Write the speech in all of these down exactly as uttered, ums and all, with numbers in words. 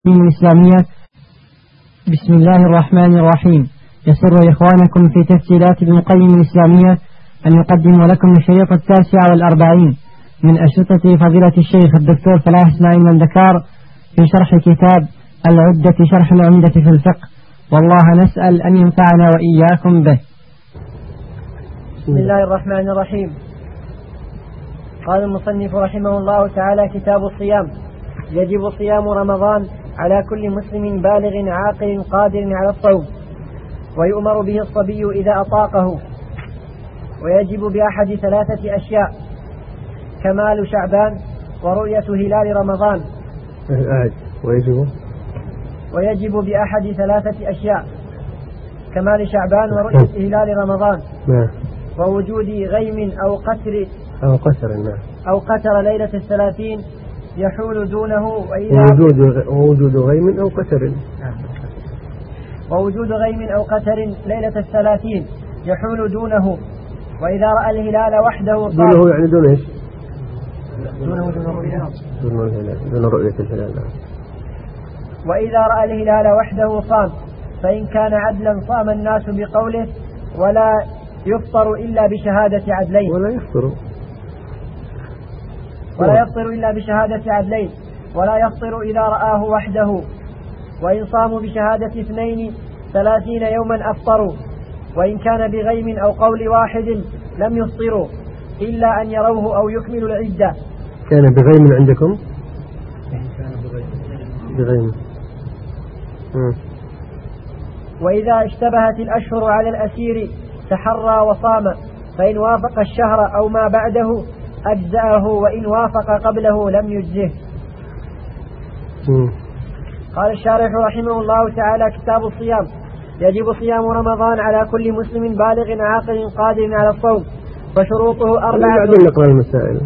الإسلامية. بسم الله الرحمن الرحيم. يسر إخوانكم في تسجيلات ابن القيم الإسلامية أن يقدم لكم الشريط التاسع والأربعين من أشرطة فضيلة الشيخ الدكتور فلاح إسماعيل مندكار في شرح كتاب العدة شرح العمدة في الفقه، والله نسأل أن ينفعنا وإياكم به. بسم الله الرحمن الرحيم. قال المصنف رحمه الله تعالى: كتاب الصيام. يجب صيام رمضان على كل مسلم بالغ عاقل قادر على الصوم، ويؤمر به الصبي إذا أطاقه، ويجب بأحد ثلاثة أشياء: كمال شعبان، ورؤية هلال رمضان. ويجب ويجب بأحد ثلاثة أشياء: كمال شعبان، ورؤية هلال رمضان، ووجود غيم أو قتر أو قتر أو قتر ليلة الثلاثين يحول دونه، ووجود ووجود غيم أو قتر ووجود غيم أو قتر ليلة الثلاثين يحول دونه، وإذا رأى الهلال وحده صام. دونه يعني دون إيش؟ دونه دون الرؤية. دون الهلال، دون رؤية الهلال. وإذا رأى الهلال وحده صام، فإن كان عدلا صام الناس بقوله: ولا يفطر إلا بشهادة عدلين. ولا يفطر ولا يفطر إلا بشهادة عدلين، ولا يفطر إذا رآه وحده. وإن صاموا بشهادة اثنين ثلاثين يوما أفطروا، وإن كان بغيم أو قول واحد لم يفطروا إلا أن يروه أو يكملوا العدة. كان بغيم عندكم؟ بغيم. وإذا اشتبهت الأشهر على الأسير تحرى وصام، فإن وافق الشهر أو ما بعده أجزأه، وإن وافق قبله لم يجزه. قال الشارح رحمه الله تعالى: كتاب الصيام. يجب صيام رمضان على كل مسلم بالغ عاقل قادر على الصوم، فشروطه أربعة. نقرأ المسائل.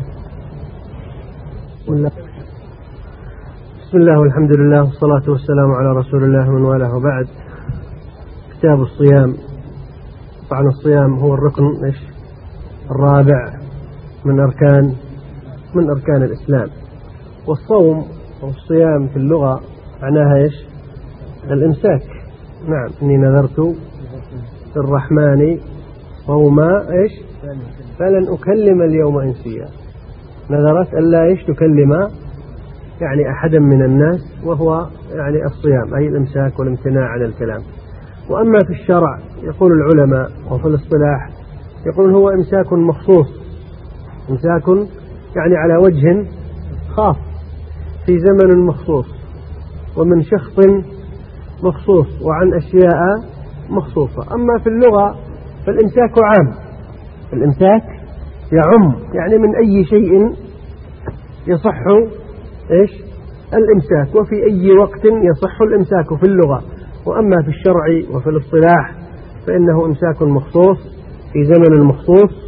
بسم الله والحمد لله والصلاة والسلام على رسول الله من والاه، وبعد. كتاب الصيام. طبعا الصيام هو الركن إيش الرابع من أركان من أركان الإسلام. والصوم والصيام في اللغة معناها إيش؟ الإمساك. نعم، إني نذرت للرحمن صوما إيش فلن أكلم اليوم إنسيا. نذرت ألا إيش تكلم يعني أحدا من الناس، وهو يعني الصيام أي الإمساك والامتناع عن الكلام. وأما في الشرع يقول العلماء وفي الاصطلاح يقول هو إمساك مخصوص، إمساك يعني على وجه خاص في زمن مخصوص ومن شخص مخصوص وعن أشياء مخصوصة. أما في اللغة فالإمساك عام، الإمساك يعم يعني من أي شيء يصح إيش الإمساك، وفي أي وقت يصح الإمساك في اللغة. وأما في الشرع وفي الاصطلاح فإنه إمساك مخصوص في زمن مخصوص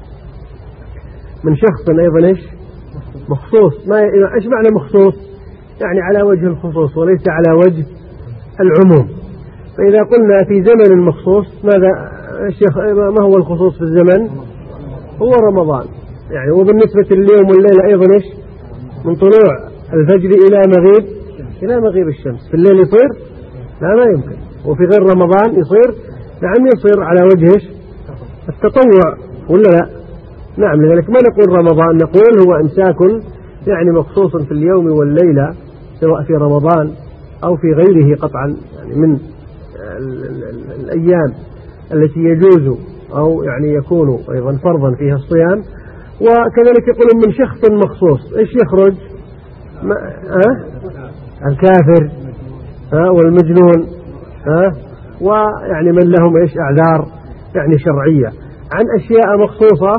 من شخص أيضا إيش مخصوص. ما إيش معنى مخصوص؟ يعني على وجه الخصوص وليس على وجه العموم. فإذا قلنا في زمن مخصوص، ماذا الشيخ ما هو الخصوص في الزمن؟ هو رمضان يعني. وبالنسبة لليوم والليلة أيضا إيش من طلوع الفجر إلى مغيب إلى مغيب الشمس. في الليل يصير؟ لا، ما يمكن. وفي غير رمضان يصير؟ نعم يصير على وجه إيش التطوع، ولا لا؟ نعم. لذلك ما نقول رمضان، نقول هو إمساك يعني مخصوص في اليوم والليلة، سواء في رمضان أو في غيره قطعا، يعني من ال ال ال الأيام التي يجوز أو يعني يكون أيضا فرضا فيها الصيام. وكذلك يقولون من شخص مخصوص. إيش يخرج؟ ما أه؟ الكافر أه؟ والمجنون أه؟ ويعني من لهم إيش أعذار يعني شرعية عن أشياء مخصوصة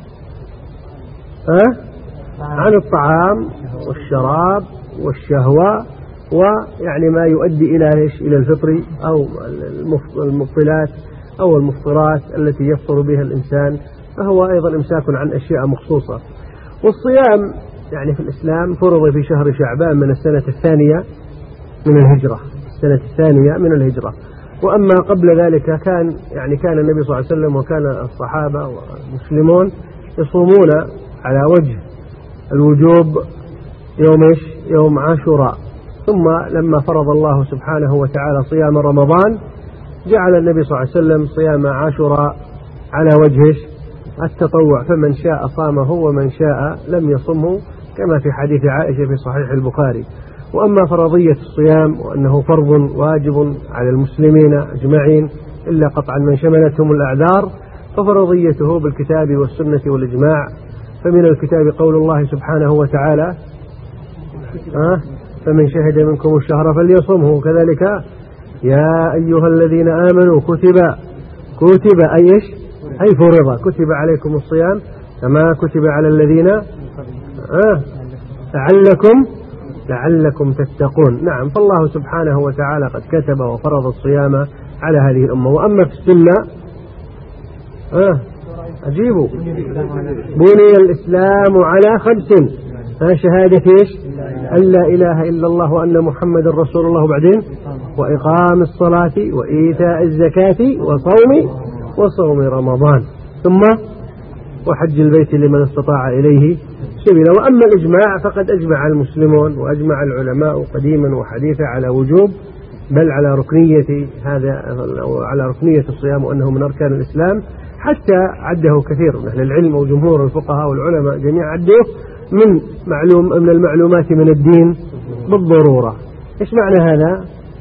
أه؟ عن الطعام والشراب والشهوة، ويعني ما يؤدي إلى إيش إلى الفطر أو المبطلات أو المفطرات التي يفطر بها الإنسان، فهو أيضا إمساك عن أشياء مخصوصة. والصيام يعني في الإسلام فرض في شهر شعبان من السنة الثانية من الهجرة، السنة الثانية من الهجرة. وأما قبل ذلك كان يعني كان النبي صلى الله عليه وسلم وكان الصحابة والمسلمون يصومون على وجه الوجوب يوم إيش يوم عاشوراء. ثم لما فرض الله سبحانه وتعالى صيام رمضان جعل النبي صلى الله عليه وسلم صيام عاشوراء على وجه التطوع، فمن شاء صامه ومن شاء لم يصمه، كما في حديث عائشة في صحيح البخاري. وأما فرضية الصيام وأنه فرض واجب على المسلمين أجمعين إلا قطعا من شملتهم الأعذار، ففرضيته بالكتاب والسنة والإجماع. فمن الكتاب قول الله سبحانه وتعالى أه؟ فمن شهد منكم الشهر فليصمه، كذلك يا أيها الذين آمنوا كتب كتب أي إيش أي فرض كتب عليكم الصيام كما كتب على الذين أه؟ لعلكم لعلكم تتقون. نعم، فالله سبحانه وتعالى قد كتب وفرض الصيام على هذه الأمة. وأما في السنة أه؟ أجيبوا بني الإسلام على خمس، شهادة إيش أن لا إله إلا الله وأن محمد رسول الله، وبعدين وإقام الصلاة وإيتاء الزكاة وصوم وصوم رمضان، ثم وحج البيت لمن استطاع إليه سبيلا. وأما الإجماع فقد أجمع المسلمون وأجمع العلماء قديما وحديثا على وجوب بل على ركنية هذا على ركنية الصيام وأنه من أركان الإسلام، حتى عده كثير من أهل العلم وجمهور الفقهاء والعلماء جميعا عدوه من معلوم من المعلومات من الدين بالضرورة. إيش معنى هذا؟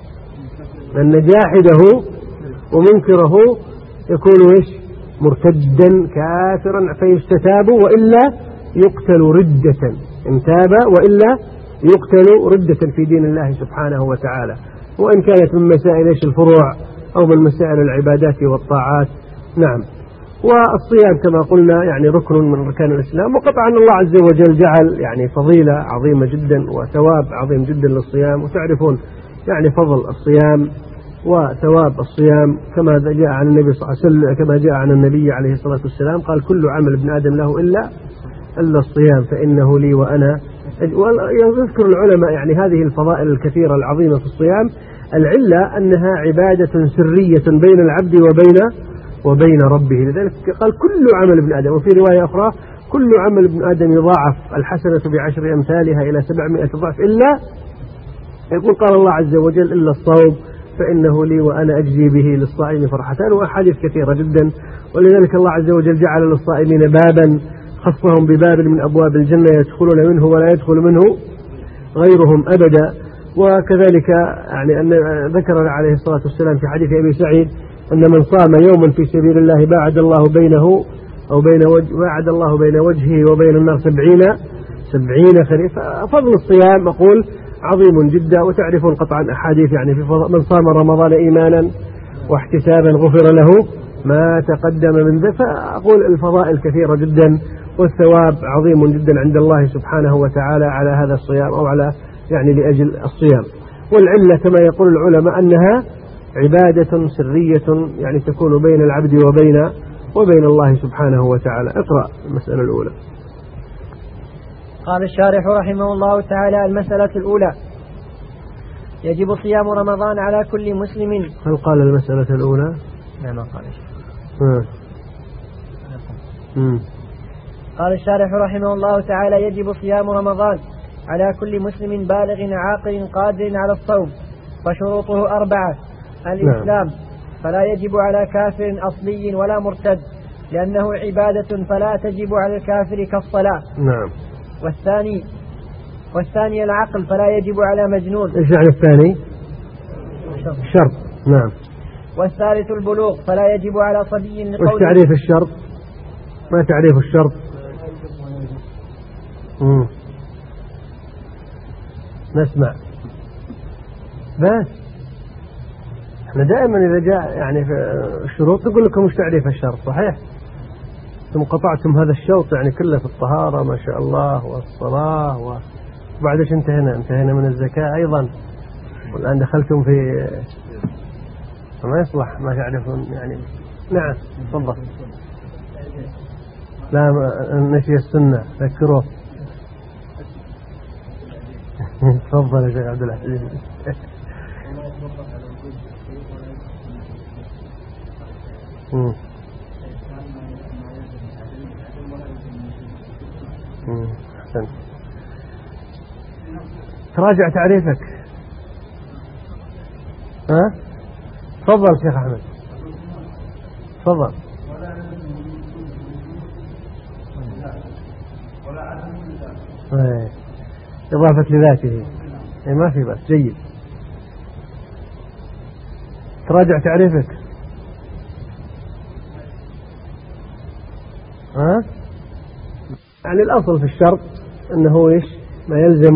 أن جاحده ومنكره يكون إيش مرتدا كافرا فيستتاب، وإلا يقتل ردة، إن تاب وإلا يقتل ردة في دين الله سبحانه وتعالى، وإن كانت من مسائل إيش الفروع أو من مسائل العبادات والطاعات. نعم. والصيام كما قلنا يعني ركن من أركان الإسلام، وقطعا الله عز وجل جعل يعني فضيلة عظيمة جدا وثواب عظيم جدا للصيام. وتعرفون يعني فضل الصيام وثواب الصيام كما جاء عن النبي صلى الله عليه وسلم، كما جاء عن النبي عليه الصلاة والسلام قال كل عمل ابن آدم له إلا إلا الصيام فإنه لي وأنا. ويذكر العلماء يعني هذه الفضائل الكثيرة العظيمة في الصيام. العلة أنها عبادة سرية بين العبد وبين وبين ربه، لذلك قال كل عمل ابن آدم. وفي رواية أخرى كل عمل ابن آدم يضاعف الحسنة بعشر أمثالها إلى سبعمائة ضعف، إلا يقول قال الله عز وجل إلا الصوم فإنه لي وأنا أجزي به للصائم فرحتان، وأحاديث كثيرة جدا. ولذلك الله عز وجل جعل للصائمين بابا خصهم بباب من أبواب الجنة يدخلون منه ولا يدخل منه غيرهم أبدا. وكذلك يعني أن ذكر عليه الصلاة والسلام في حديث أبي سعيد أن من صام يوما في سبيل الله باعد الله بينه أو بين وجه باعد الله بين وجهه وبين النار سبعين سبعين خريفا. فضل الصيام أقول عظيم جدا. وتعرفون قطعا أحاديث يعني في من صام رمضان إيمانا واحتسابا غفر له ما تقدم من ذنبه. فأقول الفضائل كثيرة جدا والثواب عظيم جدا عند الله سبحانه وتعالى على هذا الصيام أو على يعني لأجل الصيام. والعلة كما يقول العلماء أنها عبادة سرية يعني تكون بين العبد وبين وبين الله سبحانه وتعالى. اقرأ المسألة الأولى. قال الشارح رحمه الله تعالى: المسألة الأولى يجب صيام رمضان على كل مسلم. هل قال المسألة الأولى؟ لا ما قال. قال الشارح رحمه الله تعالى: يجب صيام رمضان على كل مسلم بالغ عاقل قادر على الصوم، فشروطه أربعة: الإسلام، فلا يجب على كافر أصلي ولا مرتد لأنه عبادة فلا تجب على الكافر كالصلاة. نعم. والثاني والثاني العقل، فلا يجب على مجنون. إيش يعني الثاني؟ شرط. نعم. والثالث البلوغ، فلا يجب على صبي لقوله. وش تعريف الشرط؟ ما تعريف الشرط؟ مم. نسمع بس احنا دائما إذا جاء يعني في الشروط نقول لكم وش تعريف الشرط، صحيح؟ ثم قطعتم هذا الشوط يعني كله في الطهارة ما شاء الله والصلاة، وبعد ايش انتهينا؟ انتهينا من الزكاة أيضا، والآن دخلتم في ما يصلح ما تعرفون يعني. نعم تفضل. لا نسي السنة ذكروه. تفضل يا شيخ عبد العزيز. تراجع تعريفك ها تفضل شيخ أحمد تفضل. إضافة لذاته ما في بس جيد. تراجع تعريفك. ها يعني الأصل في الشرط أنه إيش ما يلزم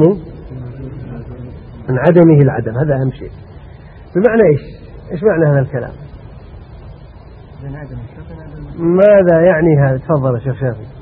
من عدمه العدم، هذا أهم شيء. بمعنى إيش إيش معنى هذا الكلام؟ ماذا يعني هذا؟ تفضل يا شيخ شافي.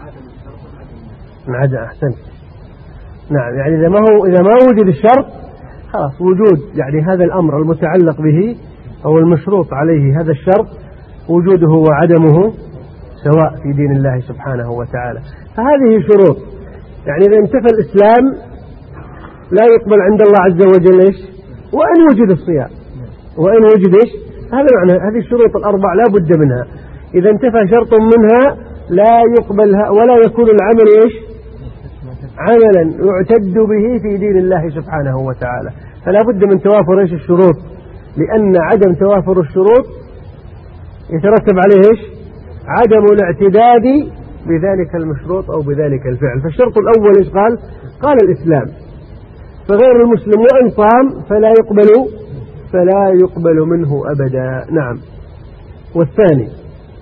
من عدم. أحسنت. نعم يعني إذا ما هو إذا ما وجد الشرط خلاص وجود يعني هذا الأمر المتعلق به أو المشروط عليه هذا الشرط وجوده وعدمه سواء في دين الله سبحانه وتعالى. فهذه شروط يعني إذا انتفى الإسلام لا يقبل عند الله عز وجل إيش وإن وجد الصيام وإن وجد إيش هذا معنى. هذه الشروط الأربع لا بد منها. إذا انتفى شرط منها لا يقبلها ولا يكون العمل إيش عملا يعتد به في دين الله سبحانه وتعالى. فلا بد من توافر إيش الشروط، لأن عدم توافر الشروط يترتب عليه إيش عدم الاعتداد بذلك المشروط أو بذلك الفعل. فالشرط الأول إيش قال؟ قال الإسلام. فغير المسلم وإن صام فلا يقبل فلا يقبل منه أبدا. نعم. والثاني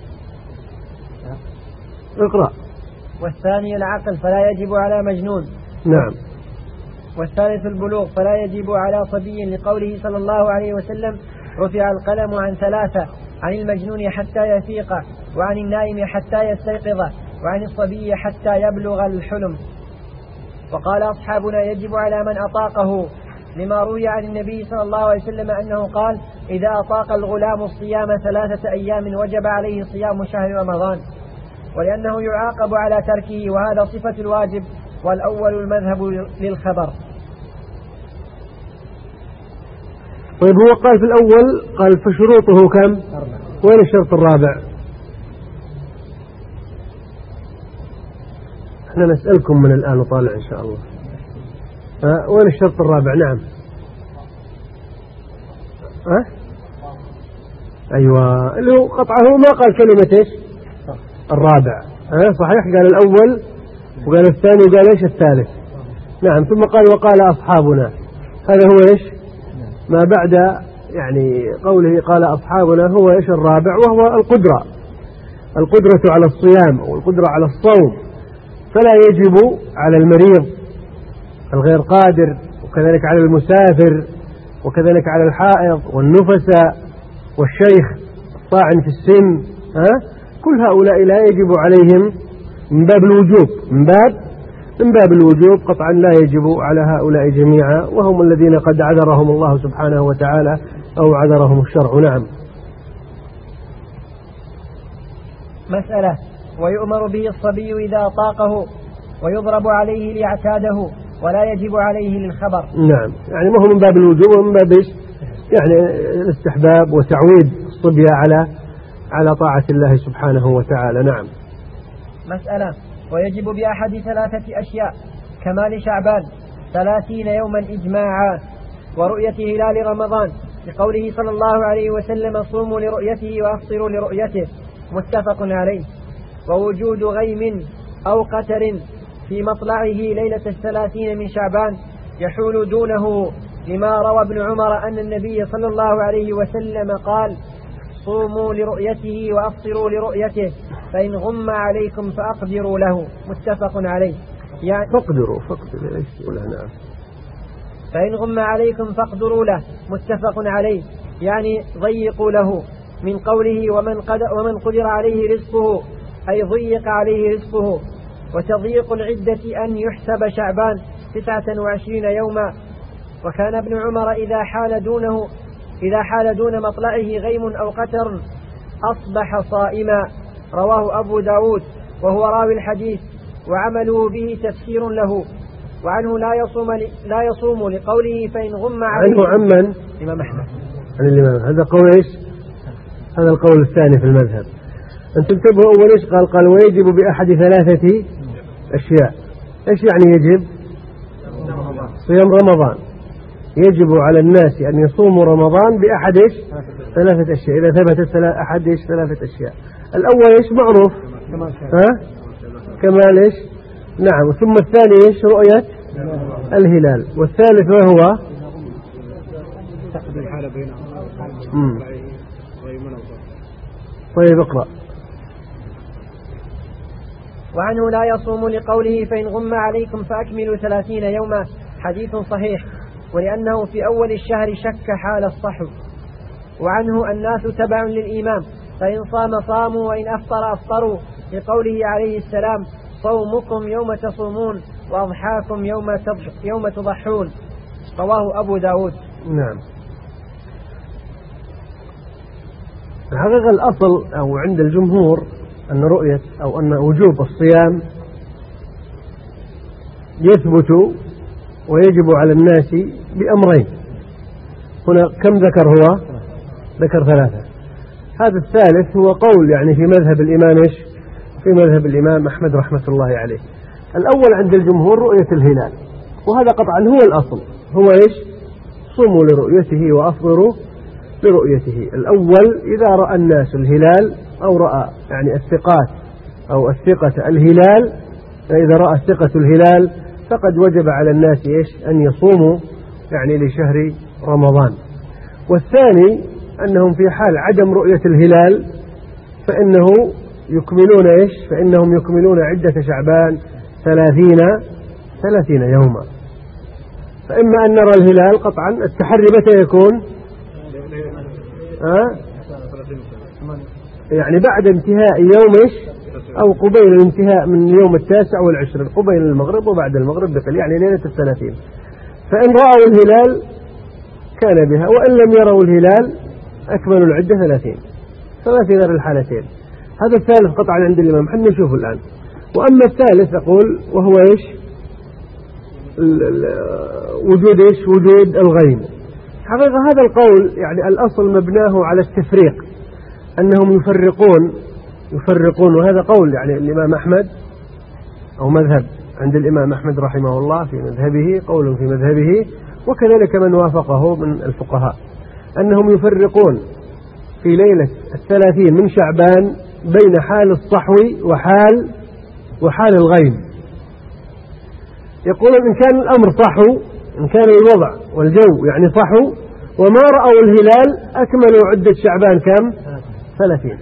اقرأ. والثاني العقل فلا يجب على مجنون. نعم. والثالث البلوغ فلا يجب على صبي لقوله صلى الله عليه وسلم رفع القلم عن ثلاثة: عن المجنون حتى يفيق، وعن النائم حتى يستيقظ، وعن الصبي حتى يبلغ الحلم. وقال أصحابنا يجب على من أطاقه، لما روي عن النبي صلى الله عليه وسلم أنه قال: إذا أطاق الغلام الصيام ثلاثة أيام وجب عليه صيام شهر رمضان، ولأنه يعاقب على تركه، وهذا صفة الواجب، والأول المذهب للخبر. طيب هو قال في الأول قال فشروطه كم؟ وين الشرط الرابع؟ احنا نسألكم من الآن وطالع إن شاء الله. أه؟ وين الشرط الرابع؟ نعم. أه؟ أيوة اللي هو قطعه ما قال كلمة إيش الرابع. أه؟ صحيح قال الأول وقال الثاني وقال إيش الثالث. نعم. ثم قال وقال أصحابنا، هذا هو إيش ما بعد يعني قوله قال أصحابنا هو إيش الرابع، وهو القدرة القدرة على الصيام والقدرة على الصوم. فلا يجب على المريض الغير قادر، وكذلك على المسافر، وكذلك على الحائض والنفساء والشيخ الطاعن في السن. ها؟ كل هؤلاء لا يجب عليهم من باب الوجوب من باب من باب الوجوب قطعا لا يجب على هؤلاء جميعا، وهم الذين قد عذرهم الله سبحانه وتعالى أو عذرهم الشرع. نعم. مسألة: ويؤمر به الصبي إذا طاقه، ويضرب عليه ليعتاده، ولا يجب عليه للخبر. نعم. يعني ما هو من باب الوجوب ومن باب يعني الاستحباب وتعويد الصبية على على طاعة الله سبحانه وتعالى. نعم. مسألة: ويجب بأحد ثلاثة أشياء: كمال شعبان ثلاثين يوما إجماعا، ورؤية هلال رمضان، لقوله صلى الله عليه وسلم: صوموا لرؤيته وأفطروا لرؤيته، متفق عليه. ووجود غيم أو قتر في مطلعه ليلة الثلاثين من شعبان يحول دونه، لما روى ابن عمر أن النبي صلى الله عليه وسلم قال: صوموا لرؤيته وأفطروا لرؤيته، فإن غم عليكم فأقدروا له، متفق عليه. يعني فاقدروا فاقدروا نعم. فإن غم عليكم فاقدروا له، متفق عليه، يعني ضيقوا له، من قوله ومن قدر, ومن قدر عليه رزقه، أي ضيق عليه رزقه. وتضييق العدة أن يحسب شعبان تسعة وعشرين يوما. وكان ابن عمر إذا حال دونه إذا حال دون مطلعه غيم أو قتر أصبح صائما، رواه أبو داود وهو راوي الحديث، وعمله به تفسير له. وعنه لا يصوم لا يصوم لقوله فإن غم عليه. عنه عمن؟ الإمام أحمد. عن الإمام. هذا قول إيش؟ هذا القول الثاني في المذهب. أنتم انتبهوا أول إيش قال؟ قال ويجب بأحد ثلاثة أشياء. إيش يعني يجب؟ صيام رمضان. يجب على الناس أن يصوموا رمضان بأحد إيش ثلاثة أشياء. إذا ثبتت أحد إيش ثلاثة أشياء. الأول إيش معروف ها كمال إيش نعم. ثم الثاني إيش رؤية الهلال. والثالث ما هو طيب اقرأ. وعنه لا يصوم لقوله فإن غم عليكم فأكملوا ثلاثين يوما، حديث صحيح، ولأنه في أول الشهر شك حال الصحو. وعنه الناس تبع للإمام، فإن صام صاموا وإن أفطر أفطروا، لقوله عليه السلام صومكم يوم تصومون وأضحاكم يوم يوم تضحون، رواه أبو داود. نعم. الحقيقة الأصل أو عند الجمهور أن رؤية أو أن وجوب الصيام يثبت ويجب على الناس بأمرين. هنا كم ذكر هو؟ ذكر ثلاثة. هذا الثالث هو قول يعني في مذهب الإمام إيش؟ في مذهب الإمام أحمد رحمة الله عليه. الأول عند الجمهور رؤية الهلال، وهذا قطعا هو الأصل، هو إيش؟ صوموا لرؤيته وأفطروا لرؤيته. الأول إذا رأى الناس الهلال أو رأى يعني الثقات أو الثقة الهلال، إذا رأى الثقة الهلال فقد وجب على الناس إيش؟ أن يصوموا يعني لشهر رمضان. والثاني أنهم في حال عدم رؤية الهلال فإنه يكملون إيش؟ فإنهم يكملون عدة شعبان ثلاثين ثلاثين يوما. فإما أن نرى الهلال قطعا التحري متى يكون؟ أه؟ يعني بعد انتهاء يوم إيش؟ أو قبيل الانتهاء من اليوم التاسع والعشرين، قبيل المغرب وبعد المغرب بقل، يعني ليلة الثلاثين. فإن رأوا الهلال كان بها، وإن لم يروا الهلال أكملوا العدة ثلاثين. فما في غير الحالتين. هذا الثالث قطعا عند الإمام، حنا نشوفه الآن. وأما الثالث أقول وهو إيش؟ وجود إيش؟ وجود الغيم. حقيقة هذا القول يعني الأصل مبناه على التفريق، أنهم يفرقون يفرقون وهذا قول يعني الإمام أحمد أو مذهب عند الإمام أحمد رحمه الله في مذهبه، قول في مذهبه، وكذلك من وافقه من الفقهاء، أنهم يفرقون في ليلة الثلاثين من شعبان بين حال الصحو وحال وحال الغيم. يقول إن كان الأمر صحو، إن كان الوضع والجو يعني صحو وما رأوا الهلال أكملوا عدة شعبان كم؟ ثلاثين.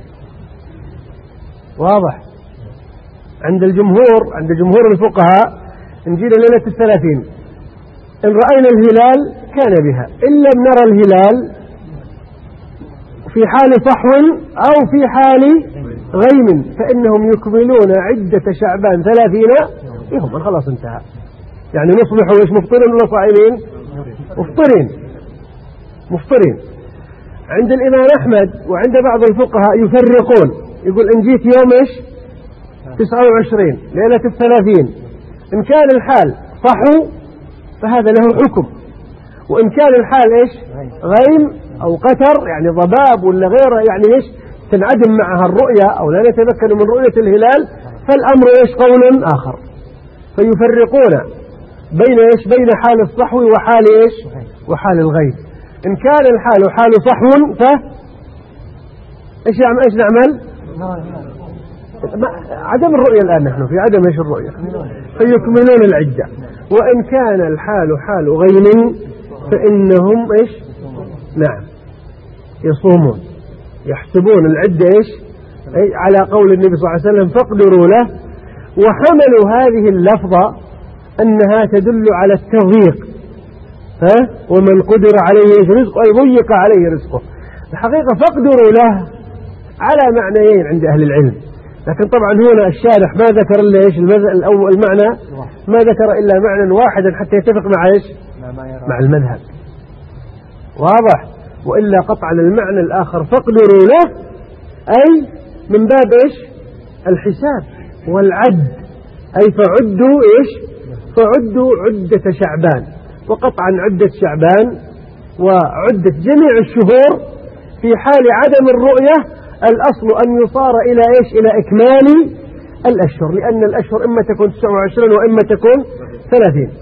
واضح؟ عند الجمهور عند جمهور الفقهاء نجينا ليلة الثلاثين، إن رأينا الهلال كان بها، إن لم نرى الهلال في حال صحو أو في حال غيم فإنهم يكملون عدة شعبان ثلاثين يوما. خلاص انتهى. يعني نصبحوا إيش؟ مفطرين ولا صائمين؟ مفطرين مفطرين. عند الإمام أحمد وعند بعض الفقهاء يفرقون، يقول إن جيت يوم إيش؟ تسعة وعشرين ليلة الثلاثين، إن كان الحال صحو فهذا له حكم، وإن كان الحال إيش؟ غيم أو قتر يعني ضباب ولا غيره يعني إيش؟ تنعدم معها الرؤية أو لا نتمكن من رؤية الهلال، فالأمر إيش؟ قول آخر. فيفرقون بين إيش؟ بين حال الصحو وحال إيش؟ وحال الغيم. إن كان الحال حال صحو ف إيش نعمل؟ إيش نعمل؟ عدم الرؤية الآن، نحن في عدم إيش الرؤية، فيكملون العدة. وإن كان الحال حال غيم فإنهم إيش؟ نعم يصومون، يحسبون العدة إيش؟ أي على قول النبي صلى الله عليه وسلم فاقدروا له. وحملوا هذه اللفظة أنها تدل على التضييق، ها؟ ومن قدر عليه رزقه أي ضيق عليه رزقه. الحقيقة فاقدروا له على معنيين عند أهل العلم، لكن طبعا هنا الشارح ما ذكر إلا إيش الأول المعنى، ما ذكر إلا معنى واحدا حتى يتفق مع إيش؟ مع المذهب. واضح؟ وإلا قطعا المعنى الآخر فاقدروا له أي من باب إيش؟ الحساب والعد، أي فعدوا إيش؟ فعدوا عدة شعبان. وقطعا عدة شعبان وعدة جميع الشهور في حال عدم الرؤية الأصل أن يصار إلى إيش؟ إلى إكمال الأشهر، لأن الأشهر إما تكون تسعة وعشرين وإما تكون ثلاثين.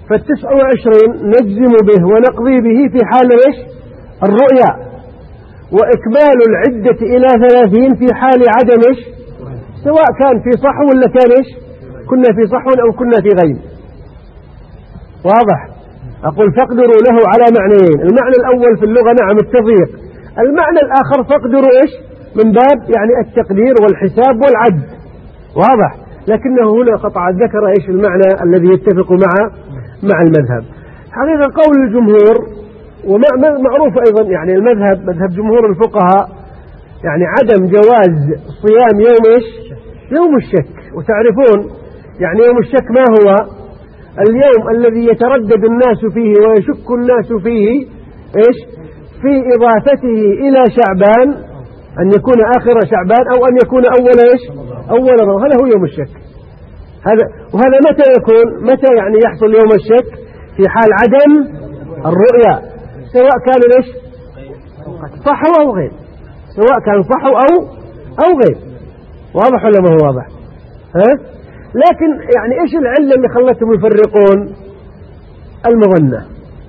فالتسع وعشرين نجزم به ونقضي به في حال إيش الرؤيا، وإكمال العدة إلى ثلاثين في حال عدم إيش، سواء كان في صحو ولا كان إيش كنا في صحو أو كنا في غيم. واضح؟ أقول فاقدروا له على معنيين، المعنى الأول في اللغة نعم التضييق، المعنى الآخر فاقدروا إيش من باب يعني التقدير والحساب والعد. واضح؟ لكنه هنا قطعا ذكر إيش المعنى الذي يتفق مع مع المذهب. حقيقة قول الجمهور ومعروف أيضا يعني المذهب مذهب جمهور الفقهاء يعني عدم جواز صيام يوم إيش يوم الشك. وتعرفون يعني يوم الشك ما هو؟ اليوم الذي يتردد الناس فيه ويشك الناس فيه إيش في إضافته إلى شعبان، أن يكون آخر شعبان أو أن يكون أول إيش أول رمضان، هذا هو يوم الشك. هذا وهذا متى يكون؟ متى يعني يحصل يوم الشك؟ في حال عدم الرؤيا، سواء كان إيش صحو أو غير، سواء كان صحو أو أو غير. واضح ولا ما هو واضح؟ ها؟ لكن يعني إيش العلة اللي خلتهم يفرقون؟ المظنة.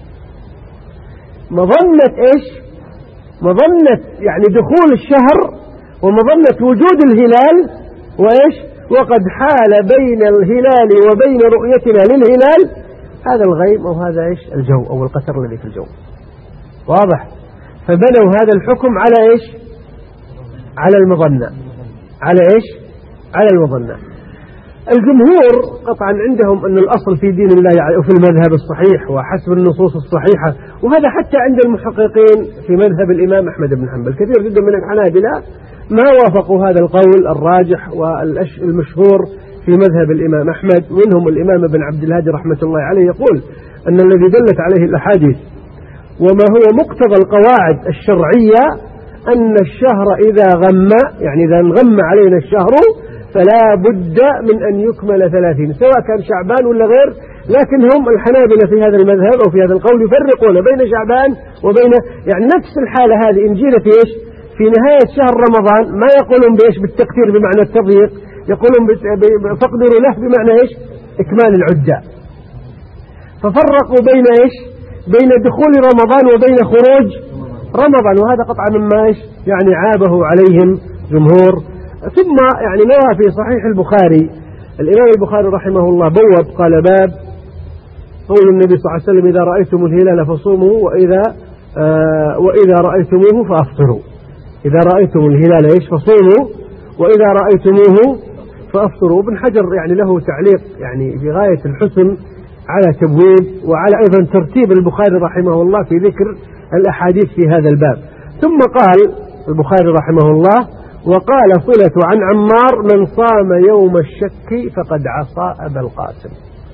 مظنة إيش؟ مظنة يعني دخول الشهر ومظنة وجود الهلال، وإيش وقد حال بين الهلال وبين رؤيتنا للهلال هذا الغيم أو هذا إيش الجو أو القتر الذي في الجو. واضح؟ فبنوا هذا الحكم على إيش على المظنة، على إيش على المظنة. الجمهور قطعا عندهم أن الأصل في دين الله يعني وفي المذهب الصحيح وحسب النصوص الصحيحة، وهذا حتى عند المحققين في مذهب الإمام أحمد بن حنبل كثير جدا من الحنابلة ما وافقوا هذا القول الراجح والمشهور في مذهب الإمام أحمد. منهم الإمام ابن عبد الهادي رحمة الله عليه يقول أن الذي دلت عليه الأحاديث وما هو مقتضى القواعد الشرعية أن الشهر إذا غم يعني إذا انغم علينا الشهر فلا بد من أن يكمل ثلاثين، سواء كان شعبان ولا غير. لكن هم الحنابلة في هذا المذهب أو في هذا القول يفرقون بين شعبان وبين يعني نفس الحالة هذه إن جينا في إيش في نهاية شهر رمضان ما يقولون بإيش بالتقدير بمعنى التضييق، يقولون فاقدروا له بمعنى إيش إكمال العدة. ففرقوا بين إيش بين دخول رمضان وبين خروج رمضان، وهذا قطعا مما إيش يعني عابه عليهم جمهور. ثم يعني نرى في صحيح البخاري الإمام البخاري رحمه الله بوب قال باب قول النبي صلى الله عليه وسلم إذا رأيتم الهلال فصوموا وإذا آه وإذا رأيتموه فأفطروا. إذا رأيتم الهلال إيش فصوموا وإذا رأيتموه فأفطروا. ابن حجر يعني له تعليق يعني في غاية الحسن على تبويب وعلى أيضا ترتيب البخاري رحمه الله في ذكر الأحاديث في هذا الباب. ثم قال البخاري رحمه الله وقال صلة عن عمار من صام يوم الشك فقد عصى أبا القاسم.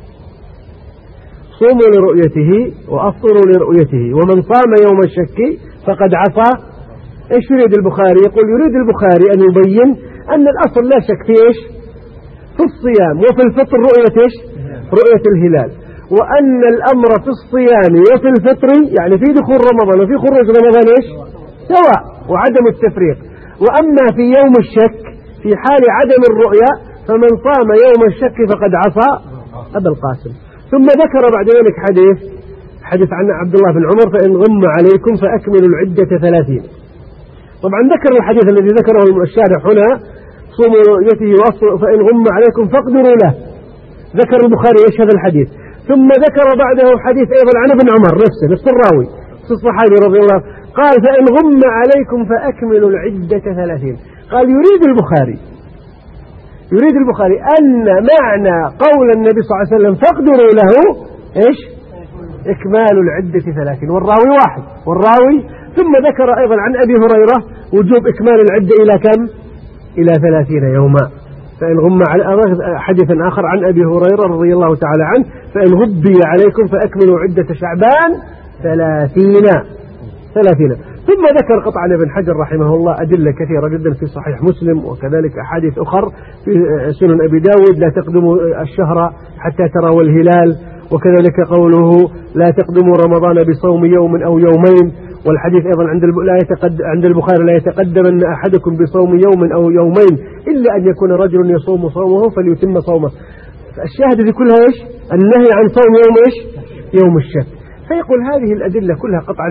صوموا لرؤيته وأفطروا لرؤيته، ومن صام يوم الشك فقد عصى. إيش يريد البخاري؟ يقول يريد البخاري أن يبين أن الأصل لا شك في إيش في الصيام وفي الفطر رؤية إيش رؤية الهلال، وأن الأمر في الصيام وفي الفطر يعني في دخول رمضان وفي خروج رمضان إيش سواء وعدم التفريق. وأما في يوم الشك في حال عدم الرؤيا فمن صام يوم الشك فقد عصى أبا القاسم. ثم ذكر بعد ذلك حديث حديث عن عبد الله بن عمر فإن غم عليكم فأكملوا العدة ثلاثين. طبعا ذكر الحديث الذي ذكره الشارح هنا صوموا رؤيته وأفطروا فإن غم عليكم فاقدروا له، ذكر البخاري إيش هذا الحديث. ثم ذكر بعده حديث أيضا عن ابن عمر نفسه نفس الراوي نفس الصحابي رضي الله عنه قال فإن غم عليكم فأكملوا العدة ثلاثين. قال يريد البخاري يريد البخاري أن معنى قول النبي صلى الله عليه وسلم فاقدروا له إيش إكمال العدة ثلاثين، والراوي واحد والراوي. ثم ذكر أيضا عن أبي هريرة وجوب إكمال العدة إلى كم إلى ثلاثين يوما. فإن غم على حديث آخر عن أبي هريرة رضي الله تعالى عنه فإن غبي عليكم فأكملوا عدة شعبان ثلاثين ثلاثين. ثم ذكر قطعا ابن حجر رحمه الله أدلة كثيرة جدا في صحيح مسلم وكذلك أحاديث أخر في سنن أبي داود لا تقدموا الشهر حتى تروا الهلال، وكذلك قوله لا تقدموا رمضان بصوم يوم أو يومين، والحديث أيضا عند لا يتقد عند البخاري لا يتقدمن أحدكم بصوم يوم أو يومين إلا أن يكون رجل يصوم صومه فليتم صومه. الشاهد في كلها إيش النهي عن صوم يوم إيش يوم الشك. فيقول هذه الأدلة كلها قطعا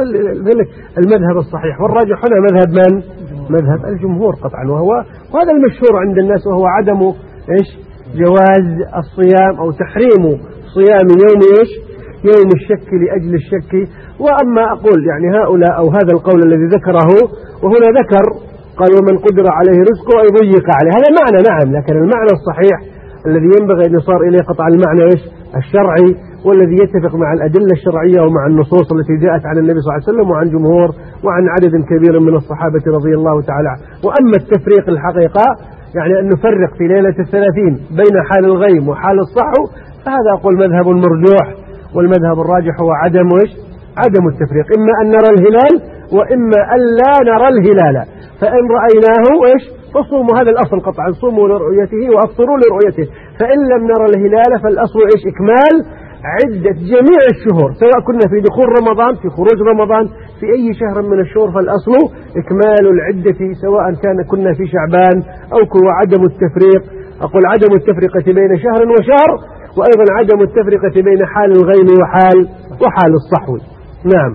المذهب الصحيح والراجح هنا مذهب من؟ مذهب الجمهور قطعا، وهو وهذا المشهور عند الناس، وهو عدم إيش جواز الصيام أو تحريم صيام يوم إيش يوم الشك لأجل الشك. وأما أقول يعني هؤلاء أو هذا القول الذي ذكره، وهنا ذكر قال ومن قدر عليه رزقه أي ضيق عليه، هذا معنى نعم، لكن المعنى الصحيح الذي ينبغي أن يصار إليه قطع المعنى إيش الشرعي، والذي يتفق مع الأدلة الشرعية ومع النصوص التي جاءت عن النبي صلى الله عليه وسلم وعن جمهور وعن عدد كبير من الصحابة رضي الله تعالى. وأما التفريق الحقيقة يعني أن نفرق في ليلة الثلاثين بين حال الغيم وحال الصحو، فهذا أقول مذهب مرجوح، والمذهب الراجح هو عدم إيش عدم التفريق، إما أن نرى الهلال وإما أن لا نرى الهلال، فإن رأيناه إيش فصوموا، هذا الأصل قطعا، صوموا لرؤيته وأفطروا لرؤيته، فإن لم نرى الهلال فالأصل إيش إكمال عدة جميع الشهور، سواء كنا في دخول رمضان في خروج رمضان في أي شهر من الشهور، فالأصل إكمال العدة سواء كان كنا في شعبان أو كوا. عدم التفريق أقول عدم التفرقة بين شهر وشهر، وأيضا عدم التفرقة بين حال الغيم وحال وحال الصحو. نعم.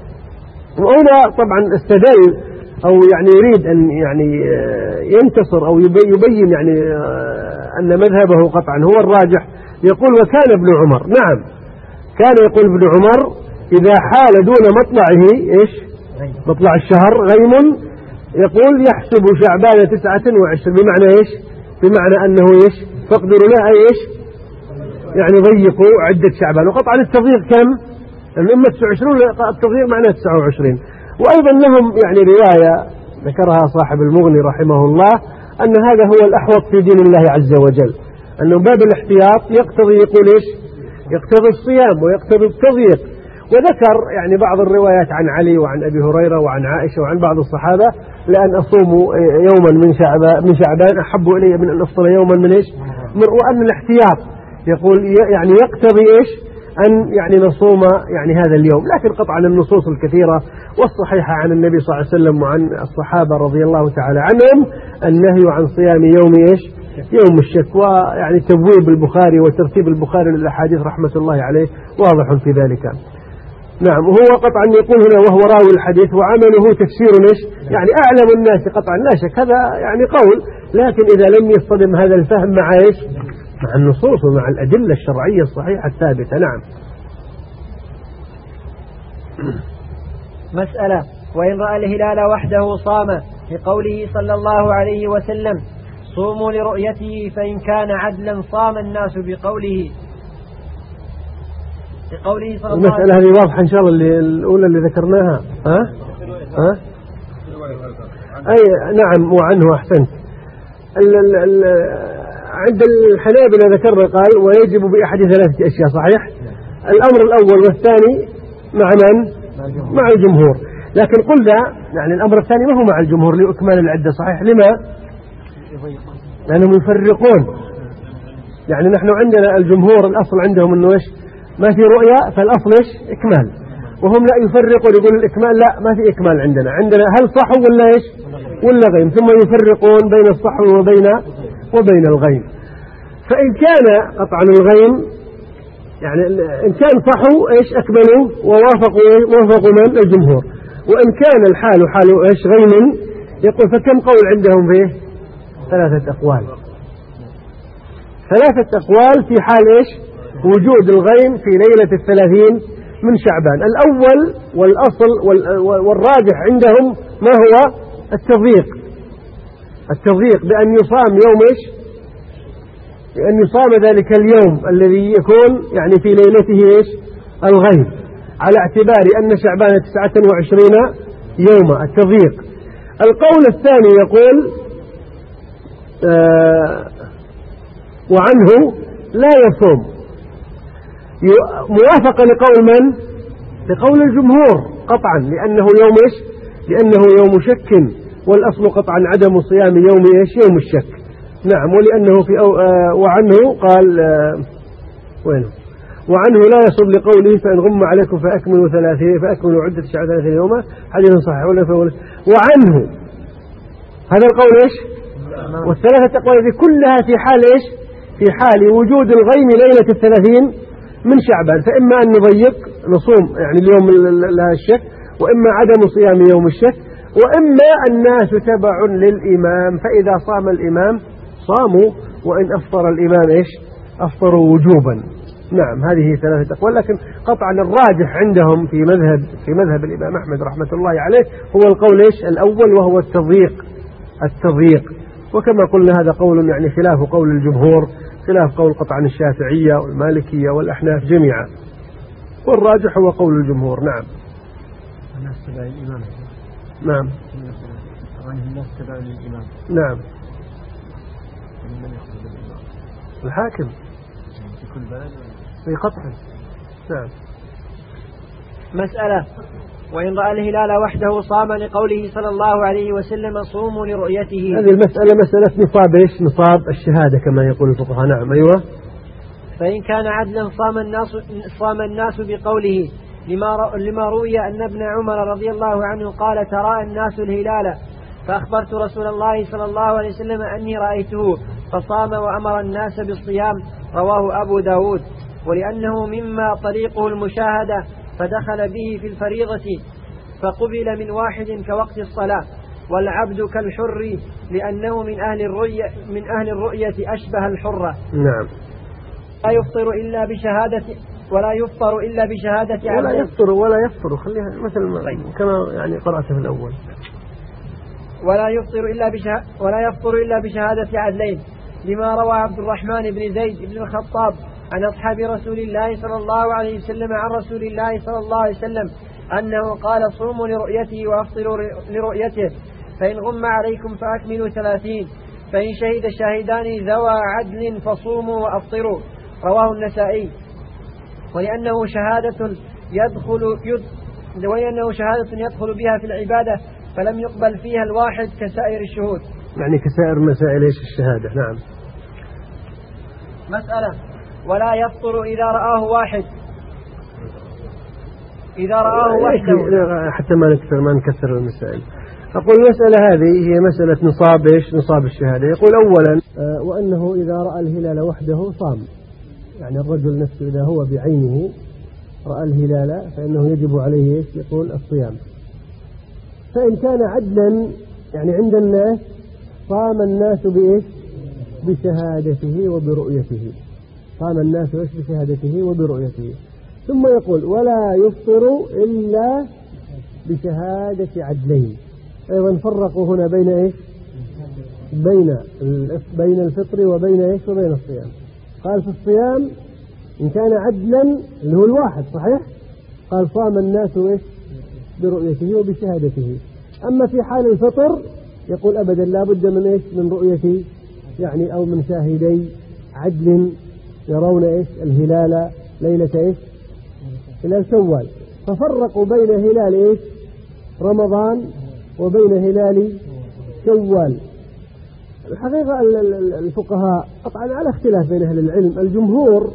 وهنا طبعا استدل أو يعني يريد أن يعني ينتصر أو يبين يعني أن مذهبه قطعا هو الراجح، يقول وكان ابن عمر، نعم كان يقول ابن عمر إذا حال دون مطلعه إيش مطلع الشهر غيم يقول يحسب شعبان تسعة وعشرين، بمعنى إيش بمعنى أنه إيش فاقدروا له إيش يعني ضيقوا عدة شعبان. وقطعا التضييق كم؟ الأمة تسعة وعشرين، التضييق معناه تسعة وعشرين. وأيضا لهم يعني رواية ذكرها صاحب المغني رحمه الله أن هذا هو الأحوط في دين الله عز وجل، أنه باب الاحتياط يقتضي يقول إيش يقتضي الصيام ويقتضي التضييق. وذكر يعني بعض الروايات عن علي وعن أبي هريرة وعن عائشة وعن بعض الصحابة لأن أصوم يوما من شعبان من شعبان أحب إلي من أن أفطر يوما من إيش وأن الاحتياط يقول يعني يقتضي إيش أن يعني نصوم يعني هذا اليوم. لكن قطعا النصوص الكثيرة والصحيحة عن النبي صلى الله عليه وسلم وعن الصحابة رضي الله تعالى عنهم النهي عن صيام يوم إيش يوم الشك. ويعني تبويب البخاري وترتيب البخاري للأحاديث رحمة الله عليه واضح في ذلك. نعم. وهو قطعا يقول هنا وهو راوي الحديث وعمله تفسير إيش يعني أعلم الناس قطعا لا شك، هذا يعني قول، لكن إذا لم يصطدم هذا الفهم مع إيش مع النصوص ومع الأدلة الشرعية الصحيحة الثابتة. نعم. مسألة: وإن رأى الهلال وحده صام، لقوله صلى الله عليه وسلم: صوموا لرؤيته، فإن كان عدلا صام الناس بقوله لقوله صلى الله عليه وسلم. المسألة هذه واضحة إن شاء الله، اللي الأولى اللي ذكرناها. ها ها أي نعم. وعنه أحسنت. ال ال ال عند الحنابلة ذكرنا قال ويجب بأحد ثلاثة أشياء، صحيح؟ الأمر الأول والثاني مع من؟ مع الجمهور. لكن قلنا يعني الأمر الثاني ما هو مع الجمهور لإكمال العدة، صحيح؟ لما؟ لأنهم يفرقون. يعني نحن عندنا الجمهور الأصل عندهم أنه إيش ما في رؤية فالأصل إيش إكمال، وهم لا يفرقون يقول الإكمال لا ما في إكمال عندنا، عندنا هل صحو ولا إيش ولا غيم، ثم يفرقون بين الصحو وبين وبين الغيم. فإن كان قطعا الغيم يعني إن كان صحو إيش أكملوا ووافقوا وافقوا من الجمهور، وإن كان الحال حال إيش غيم يقول فكم قول عندهم فيه؟ ثلاثة أقوال. ثلاثة أقوال في حال إيش وجود الغيم في ليلة الثلاثين من شعبان. الأول والأصل والراجح عندهم ما هو التضييق، التضييق بأن يصام يوم إيش بأن يصام ذلك اليوم الذي يكون يعني في ليلته إيش الغيم، على اعتبار أن شعبان تسعة وعشرين يوما، التضييق. القول الثاني يقول آه وعنه لا يصوم، موافقة لقول من؟ لقول الجمهور قطعا، لأنه يوم إيش لأنه يوم شك، والأصل قطعا عدم صيام يوم إيش يوم الشك. نعم. ولأنه في أو آه وعنه قال آه وينه وعنه لا يصوم لقوله فإن غم عليكم فأكملوا ثلاثين فأكملوا عدة شعب ثلاثين يوما، حديث صحيح. ولا وعنه هذا القول إيش والثلاثة أقوال كلها في حال إيش في حال وجود الغيم ليلة الثلاثين من شعبان، فإما أن نضيق نصوم يعني اليوم لها الشك، وإما عدم صيام يوم الشك، وإما الناس تبع للإمام، فإذا صام الإمام صاموا، وإن أفطر الإمام إيش أفطروا وجوبا. نعم هذه ثلاثة أقوال، لكن قطعا الراجح عندهم في مذهب في مذهب الإمام أحمد رحمة الله عليه هو القول إيش الأول، وهو التضييق التضييق وكما قلنا هذا قول يعني خلاف قول الجمهور، خلاف قول قطعا الشافعية والمالكية والأحناف جميعا، والراجح هو قول الجمهور. نعم الناس تبع الإمام. نعم الناس تبع الإمام. نعم من يقصد الإمام؟ الحاكم في كل بلد في قطع. نعم. مسألة: وإن رأى الهلال وحده صام لقوله صلى الله عليه وسلم صوموا لرؤيته. هذه المسألة مسألة نصاب إيش نصاب الشهادة كما يقول الفقهاء. نعم أيوة. فإن كان عدلا صام الناس صام الناس بقوله، لما لما روي أن ابن عمر رضي الله عنه قال تراءى الناس الهلال فأخبرت رسول الله صلى الله عليه وسلم أني رأيته فصام وأمر الناس بالصيام، رواه أبو داود. ولأنه مما طريقه المشاهدة فدخل به في الفريضة فقبل من واحد كوقت الصلاة، والعبد كالحر لأنه من أهل الرؤية من أهل الرؤية أشبه الحرة. نعم. لا يفطر إلا بشهادة ولا يفطر إلا بشهادة ولا يفطر ولا يفطر خليها مثل ما كما يعني قرأت في الأول. ولا يفطر إلا بشه... ولا يفطر إلا بشهادة عدلين، لما روى عبد الرحمن بن زيد بن الخطاب عن أصحاب رسول الله صلى الله عليه وسلم عن رسول الله صلى الله عليه وسلم أنه قال صوموا لرؤيته وأفطروا لرؤيته، فإن غم عليكم فأكملوا ثلاثين، فإن شهد شاهدان ذوى عدل فصوموا وأفطروا، رواه النسائي. ولأنه شهادة يدخل يد... ولأنه شهادة يدخل بها في العبادة فلم يقبل فيها الواحد كسائر الشهود، يعني كسائر مسائل ايش الشهادة. نعم. مسألة: ولا يفطر إذا رآه واحد إذا رآه وحده. حتى ما نكسر ما نكسر المسائل. أقول المسألة هذه هي مسألة نصاب ايش نصاب الشهادة. يقول أولا آه وأنه إذا رأى الهلال وحده صام، يعني الرجل نفسه إذا هو بعينه رأى الهلال فإنه يجب عليه ايش يقول الصيام. فإن كان عدلا يعني عند الناس صام الناس بإيش بشهادته وبرؤيته، صام الناس إيش بشهادته وبرؤيته. ثم يقول ولا يفطر إلا بشهادة عدلين. أيضا فرقوا هنا بين إيش بين بين الفطر وبين إيش وبين الصيام. قال في الصيام إن كان عدلا اللي هو الواحد صحيح قال صام الناس إيش برؤيته وبشهادته. أما في حال الفطر يقول أبدا لا بد من إيش من رؤية يعني أو من شاهدي عدل يرون إيش الهلال ليلة إيش هلال شوال. ففرقوا بين هلال إيش رمضان وبين هلال شوال. الحقيقة الفقهاء طبعا على اختلاف بين أهل العلم. الجمهور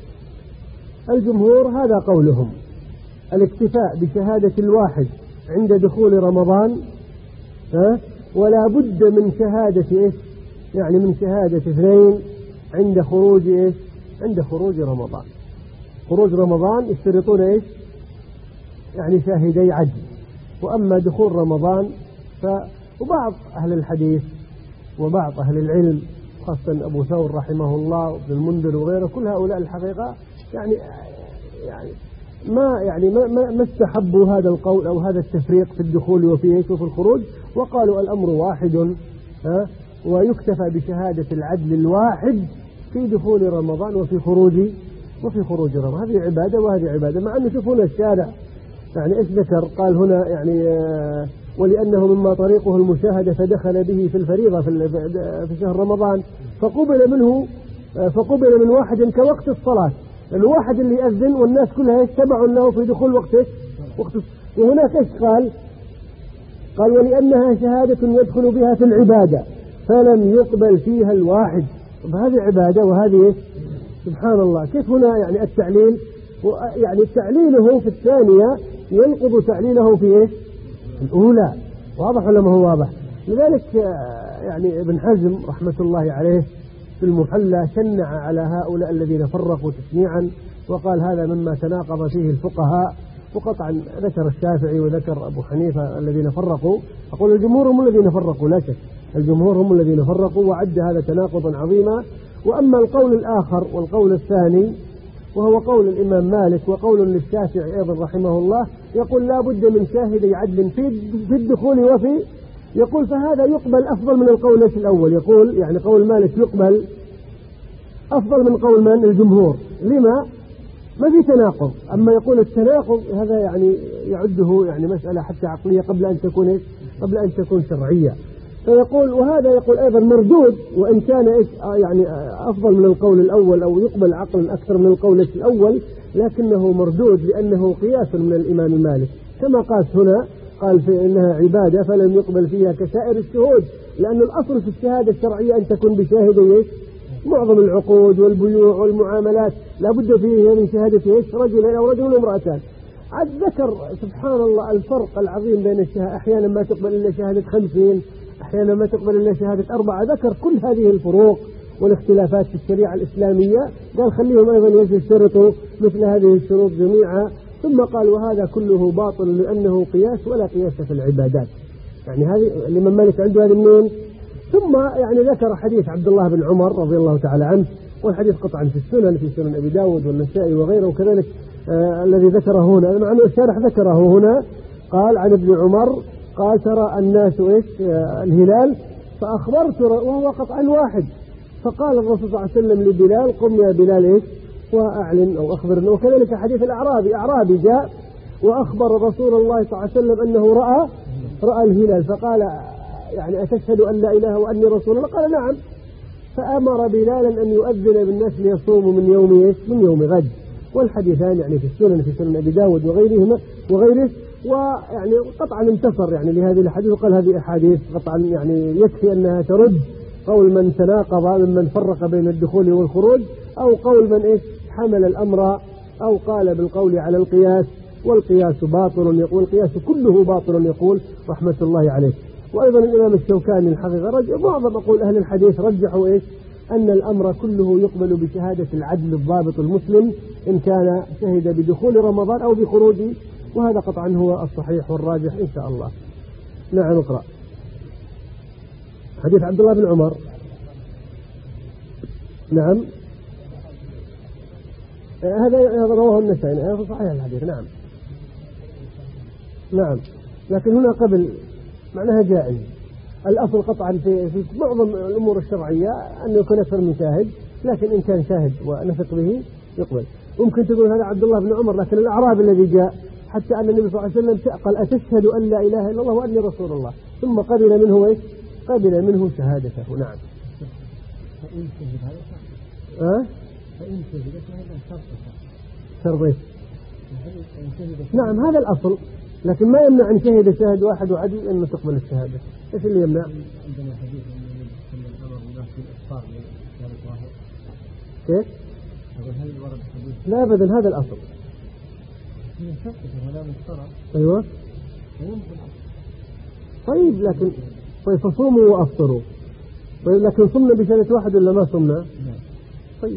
الجمهور هذا قولهم الاكتفاء بشهادة الواحد عند دخول رمضان ها ولا بد من شهادة إيش يعني من شهادة اثنين عند خروج إيش عند خروج رمضان. خروج رمضان يشترطون إيش يعني شاهدي عدل. وأما دخول رمضان ف وبعض أهل الحديث وبعض أهل العلم خاصة أبو ثور رحمه الله وابن المنذر وغيره كل هؤلاء الحقيقة يعني يعني ما يعني ما ما استحبوا هذا القول أو هذا التفريق في الدخول وفي إيش وفي الخروج، وقالوا الأمر واحد ها ويكتفى بشهادة العدل الواحد في دخول رمضان وفي خروج وفي خروج رمضان. هذه عبادة وهذه عبادة. مع أنه شوف هنا الشارع يعني إيش ذكر قال هنا يعني ولأنه مما طريقه المشاهدة فدخل به في الفريضة في في شهر رمضان فقبل منه فقبل من واحد كوقت الصلاة. الواحد اللي يأذن والناس كلها يتبعوا له في دخول وقته وقت. وهناك ايش قال قال ولأنها شهادة يدخل بها في العبادة فلم يقبل فيها الواحد. هذه عبادة وهذه إيش سبحان الله. كيف هنا يعني التعليل يعني تعليله في الثانية ينقض تعليله في إيش الأولى. واضح ولا ما هو واضح؟ لذلك يعني ابن حزم رحمة الله عليه في المحلى شنع على هؤلاء الذين فرقوا تشنيعا، وقال هذا مما تناقض فيه الفقهاء. وقطعا ذكر الشافعي وذكر أبو حنيفة الذين فرقوا، أقول الجمهور هم الذين فرقوا لا شك، الجمهور هم الذين فرقوا، وعد هذا تناقضا عظيما. وأما القول الآخر والقول الثاني وهو قول الإمام مالك وقول للشافعي أيضا رحمه الله، يقول لا بد من شاهدي عدل في الدخول وفي، يقول فهذا يقبل أفضل من القول الأول. يقول يعني قول مالك يقبل أفضل من قول من الجمهور. لما؟ ما في تناقض. أما يقول التناقض هذا يعني يعده يعني مسألة حتى عقلية قبل أن تكون قبل أن تكون شرعية. فيقول وهذا يقول أيضا مردود، وإن كان يعني أفضل من القول الأول أو يقبل عقلا أكثر من القول الأول، لكنه مردود لأنه قياس من الإمام مالك كما قال هنا، قال في إنها عبادة فلم يقبل فيها كسائر الشهود، لأن الأصل في الشهادة الشرعية أن تكون بشاهدين معظم العقود والبيوع والمعاملات لا بد فيه من شهادة رجل أو رجل وامرأتان. عاد ذكر سبحان الله الفرق العظيم بين الشهادة، أحيانا ما تقبل إلا شهادة خمسين، أحيانا ما تقبل إلا شهادة أربعة. ذكر كل هذه الفروق والاختلافات في الشريعة الإسلامية، قال خليهم أيضا يشترطوا مثل هذه الشروط جميعا. ثم قال وهذا كله باطل لأنه قياس ولا قياس في العبادات. يعني هذه الإمام مالك عنده هذه منين. ثم يعني ذكر حديث عبد الله بن عمر رضي الله تعالى عنه، والحديث قطعا في السنن في سنن أبي داود والنسائي وغيره، وكذلك آه الذي ذكره هنا مع أنه الشارح ذكره هنا، قال عن ابن عمر قال ترى الناس إيش آه الهلال فأخبرت، وهو قطعا واحد، فقال الرسول صلى الله عليه وسلم لبلال قم يا بلال إيش وأعلن أو أخبرنا. وكذلك حديث الأعرابي، أعرابي جاء وأخبر رسول الله صلى الله عليه وسلم أنه رأى رأى الهلال، فقال يعني أتشهد أن لا إله وأني رسول الله؟ قال نعم. فأمر بلالا أن يؤذن بالناس ليصوموا من يوم إيش من يوم غد. والحديثان يعني في السنن في سنن أبي داود وغيرهما وغيره، ويعني قطعا انتصر يعني لهذه الحديث، وقال هذه أحاديث قطعا يعني يكفي أنها ترد قول من تناقض ممن فرق بين الدخول والخروج، أو قول من إيش حمل الأمر أو قال بالقول على القياس، والقياس باطل يقول القياس كله باطل يقول رحمة الله عليه. وأيضا الإمام الشوكاني الحقيقة رجع معظم أقول أهل الحديث رجحوا إيش أن الأمر كله يقبل بشهادة العدل الضابط المسلم إن كان شهد بدخول رمضان أو بخروجه، وهذا قطعا هو الصحيح والراجح إن شاء الله. نعم اقرأ حديث عبد الله بن عمر. نعم هذا رواه النسائي، هذا صحيح الحديث. نعم نعم لكن هنا قبل معناها جائز. الأصل قطعا في, في معظم الأمور الشرعية أن يكون أكثر من شاهد، لكن إن كان شاهد ونثق به يقبل. ممكن تقول هذا عبد الله بن عمر، لكن الأعرابي الذي جاء حتى أن النبي صلى الله عليه وسلم قال أتشهد أن لا إله إلا الله وأني رسول الله، ثم قبل منه إيش قبل منه شهادته. نعم فإن شهد هذا أه؟ فإن شهد هذا شرط شرط نعم هذا الأصل، لكن ما يمنع أن شهد شاهد واحد وعدل أنه تقبل الشهادة. إيش اللي يمنع؟ عندنا حديث أن النبي صلى الله عليه وسلم في الإفطار لشهادة واحد. كيف؟ هذا هل ورد حديث؟ لا أبدا هذا الأصل. من شرط ولا مشترط. أيوة. طيب لكن طيب فصوموا وأفطروا. طيب لكن صمنا بشهادة واحد ولا ما صمنا؟ لا. طيب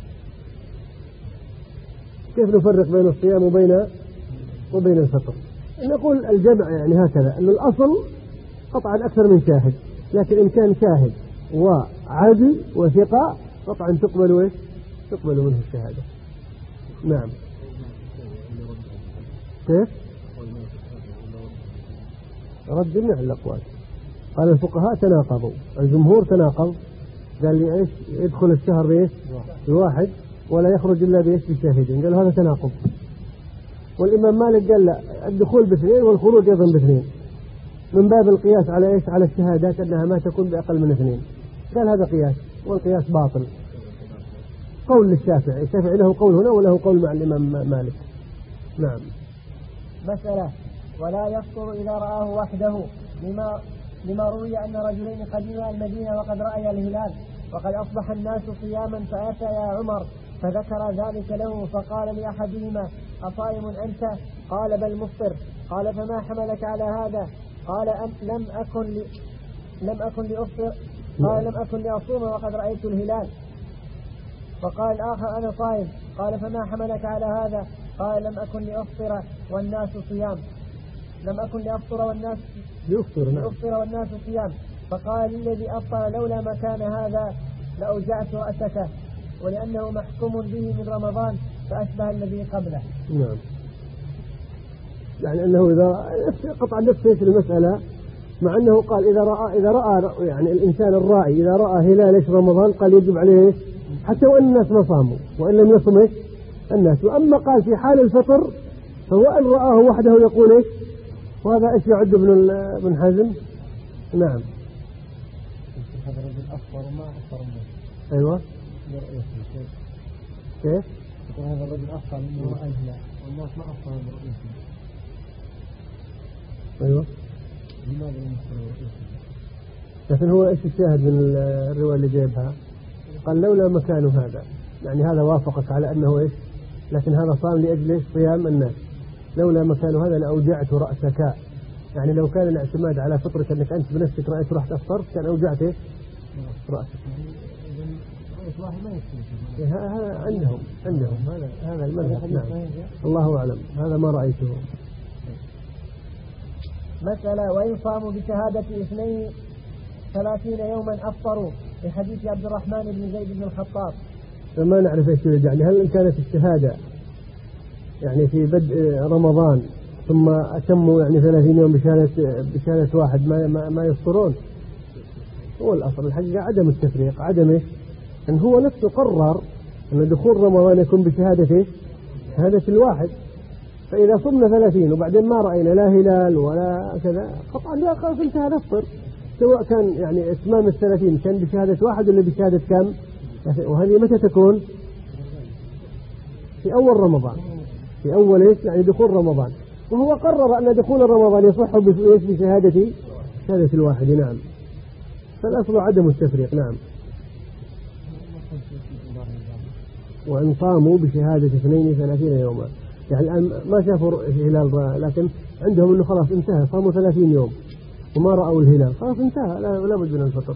كيف نفرق بين الصيام وبين وبين الفطر؟ نقول الجمع يعني هكذا، أن الأصل قطعا أكثر من شاهد، لكن إن كان شاهد وعدل وثقة قطعا تقبل إيش؟ تقبل منه الشهادة. نعم. كيف؟ رد جميع الأقوال. قال الفقهاء تناقضوا، الجمهور تناقض، قال لي إيش يدخل الشهر بإيش؟ بواحد ولا يخرج إلا بإيش؟ بشاهدين. قال هذا تناقض. والإمام مالك قال لا الدخول باثنين والخروج أيضا باثنين، من باب القياس على إيش؟ على الشهادات أنها ما تكون بأقل من اثنين. قال هذا قياس والقياس باطل. قول للشافعي، الشافعي له قول هنا وله قول مع الإمام مالك. نعم. مسألة ولا يفطر إذا رآه وحده، لما لما روي أن رجلين قديما المدينة وقد رأيا الهلال وقد أصبح الناس صياما، فأتى يا عمر فذكر ذلك له، فقال لأحدهما أصائم أنت؟ قال بل مفطر. قال فما حملك على هذا؟ قال أم لم أكن لي لم أكن لأفطر قال لم أكن لأصوم وقد رأيت الهلال. فقال الآخر أنا صائم. قال فما حملك على هذا؟ قال لم أكن لأفطر والناس صيام. لم أكن لأفطر والناس لأفطر نعم. لأفطر والناس صيام. فقال الذي أفطر لولا ما كان هذا لأوجعت رأسك، ولأنه محكوم به من رمضان فأشبه الذي قبله. نعم. يعني أنه إذا قطع نفس المسألة، مع أنه قال إذا رأى إذا رأى يعني الإنسان الراعي إذا رأى هلال إيش رمضان قال يجب عليه إيش حتى وإن الناس ما صاموا وإن لم يصم إيش الناس. وأما قال في حال الفطر فهو أن رآه وحده يقول إيش، وهذا إيش يعد ابن ابن حزم. نعم. هذا الرجل أفطر وما أفطر الناس. أيوة. كيف؟ هذا الرجل أفطر من وراء الهلال والناس ما أفطروا من رؤيتهم. أيوة. لماذا لم يفطروا رؤيتهم؟ لكن هو إيش الشاهد من الرواية اللي جايبها؟ قال لولا مكان هذا، يعني هذا وافقك على أنه إيش، لكن هذا صام لأجل إيش صيام الناس. لولا مكان هذا لأوجعت رأسك، يعني لو كان الاعتماد على فطرك أنك أنت بنفسك رأيت رحت أفطرت كان أوجعت إيش رأسك. هذا عندهم عندهم هذا هذا المذهب. نعم. الله أعلم، هذا ما رأيته. مسألة وإن صاموا بشهادة اثنين ثلاثين يوما أفطروا، لحديث عبد الرحمن بن زيد بن الخطاب. فما نعرف ايش يعني، هل كانت الشهادة يعني في بدء رمضان ثم أتموا يعني ثلاثين يوم بشهادة بشهادة واحد ما ما, ما يفطرون؟ هو الأصل الحقيقة عدم التفريق، عدم ايش، أن هو نفسه قرر أن دخول رمضان يكون بشهادة ايش، شهادة الواحد. فإذا صمنا ثلاثين وبعدين ما رأينا لا هلال ولا كذا قطعا لا خلاص انتهى نفطر، سواء كان يعني إتمام الثلاثين كان بشهادة واحد ولا بشهادة كم. وهذه متى تكون؟ في أول رمضان، في أول إيش يعني دخول رمضان. وهو قرر أن دخول رمضان يصح بإيش بشهادة شهادة الواحد. نعم. فالأصل عدم التفريق. نعم. وإن صاموا بشهادة اثنين ثلاثين يوما، يعني الآن ما شافوا الهلال لكن عندهم أنه خلاص انتهى، صاموا ثلاثين يوم وما رأوا الهلال خلاص انتهى، لا, لا بد من الفطر.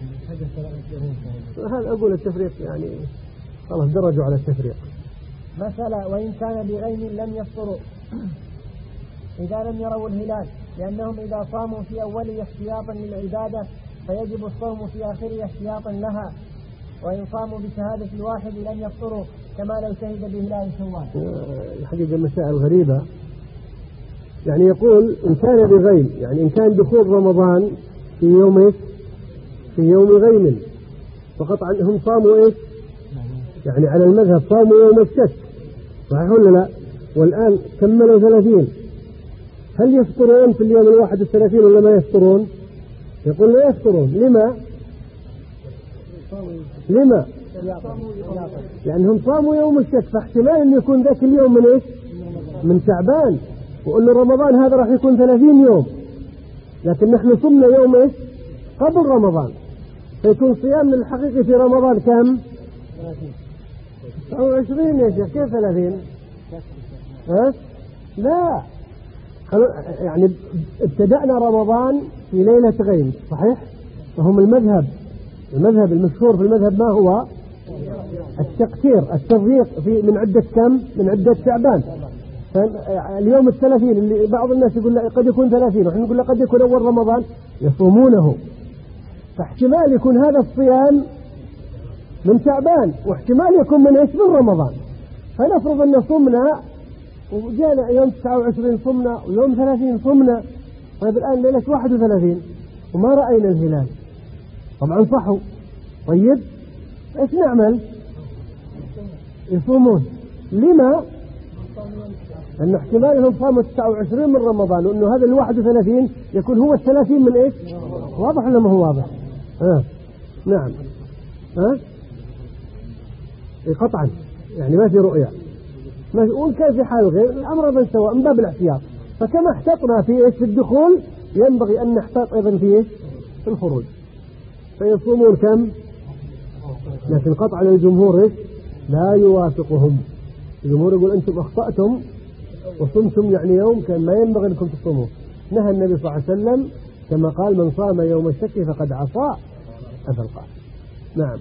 هذا أقول التفريق يعني خلاص درجوا على التفريق. مثلا وإن كان بغيم لم يفطروا إذا لم يروا الهلال، لأنهم إذا صاموا في أوله احتياطا للعبادة فيجب الصوم في آخره احتياطا لها. وإن صاموا بشهادة الواحد لم يفطروا كما لو شهد بهلال شوال. الحقيقة مسائل غريبة، يعني يقول إن كان بغيم، يعني إن كان دخول رمضان في يوم إيش، في يوم غيم، فقط عنهم صاموا إيش، يعني على المذهب صاموا يوم الشك، صحيح ولا لا؟ والآن كملوا ثلاثين، هل يفطرون في اليوم الواحد الثلاثين ولا ما يفطرون؟ يقول لا يفطرون. لما؟ لما؟ لأنهم صاموا يوم الشك، فاحتمال أن يكون ذاك اليوم من إيش؟ من شعبان، وأن رمضان هذا راح يكون ثلاثين يوم، لكن نحن صمنا يوم إيش؟ قبل رمضان، فيكون صيامنا الحقيقي في رمضان كم؟ أو عشرين يا شيخ، كيف ثلاثين؟ ها؟ لا، يعني ابتدأنا رمضان في ليلة غيم، صحيح؟ فهم المذهب المذهب المشهور في المذهب ما هو؟ التقتير، التضييق في من عدة كم؟ من عدة شعبان. اليوم الثلاثين اللي بعض الناس يقول قد يكون ثلاثين، ونحن نقول قد يكون أول رمضان، يصومونه، فاحتمال يكون هذا الصيام من شعبان، واحتمال يكون من إيش؟ من رمضان. فنفرض أن صمنا وجانا يوم تسعة وعشرين صمنا ويوم ثلاثين صمنا، طيب الآن ليلة واحد وثلاثين وما رأينا الهلال، طبعا صحوا، طيب إيش نعمل؟ يصومون. لما؟ أن احتمال أنهم صاموا تسعة وعشرين من رمضان، وأنه هذا الواحد وثلاثين يكون هو الثلاثين من إيش؟ واضح ولا ما هو واضح؟ ها؟ نعم. ها؟ قطعا يعني ما في رؤية، وإن كان في حال غير الأمر من سواء من باب الاحتياط. فكما احتطنا في إيش؟ في الدخول، ينبغي أن نحتاط أيضا في إيش؟ في الخروج. فيصومون كم؟ لكن قطعا الجمهور إيش؟ لا يوافقهم. الجمهور يقول أنتم أخطأتم وصمتم يعني يوم كان ما ينبغي أنكم تصوموا. نهى النبي صلى الله عليه وسلم كما قال من صام يوم الشك فقد عصى، هذا القائل. نعم.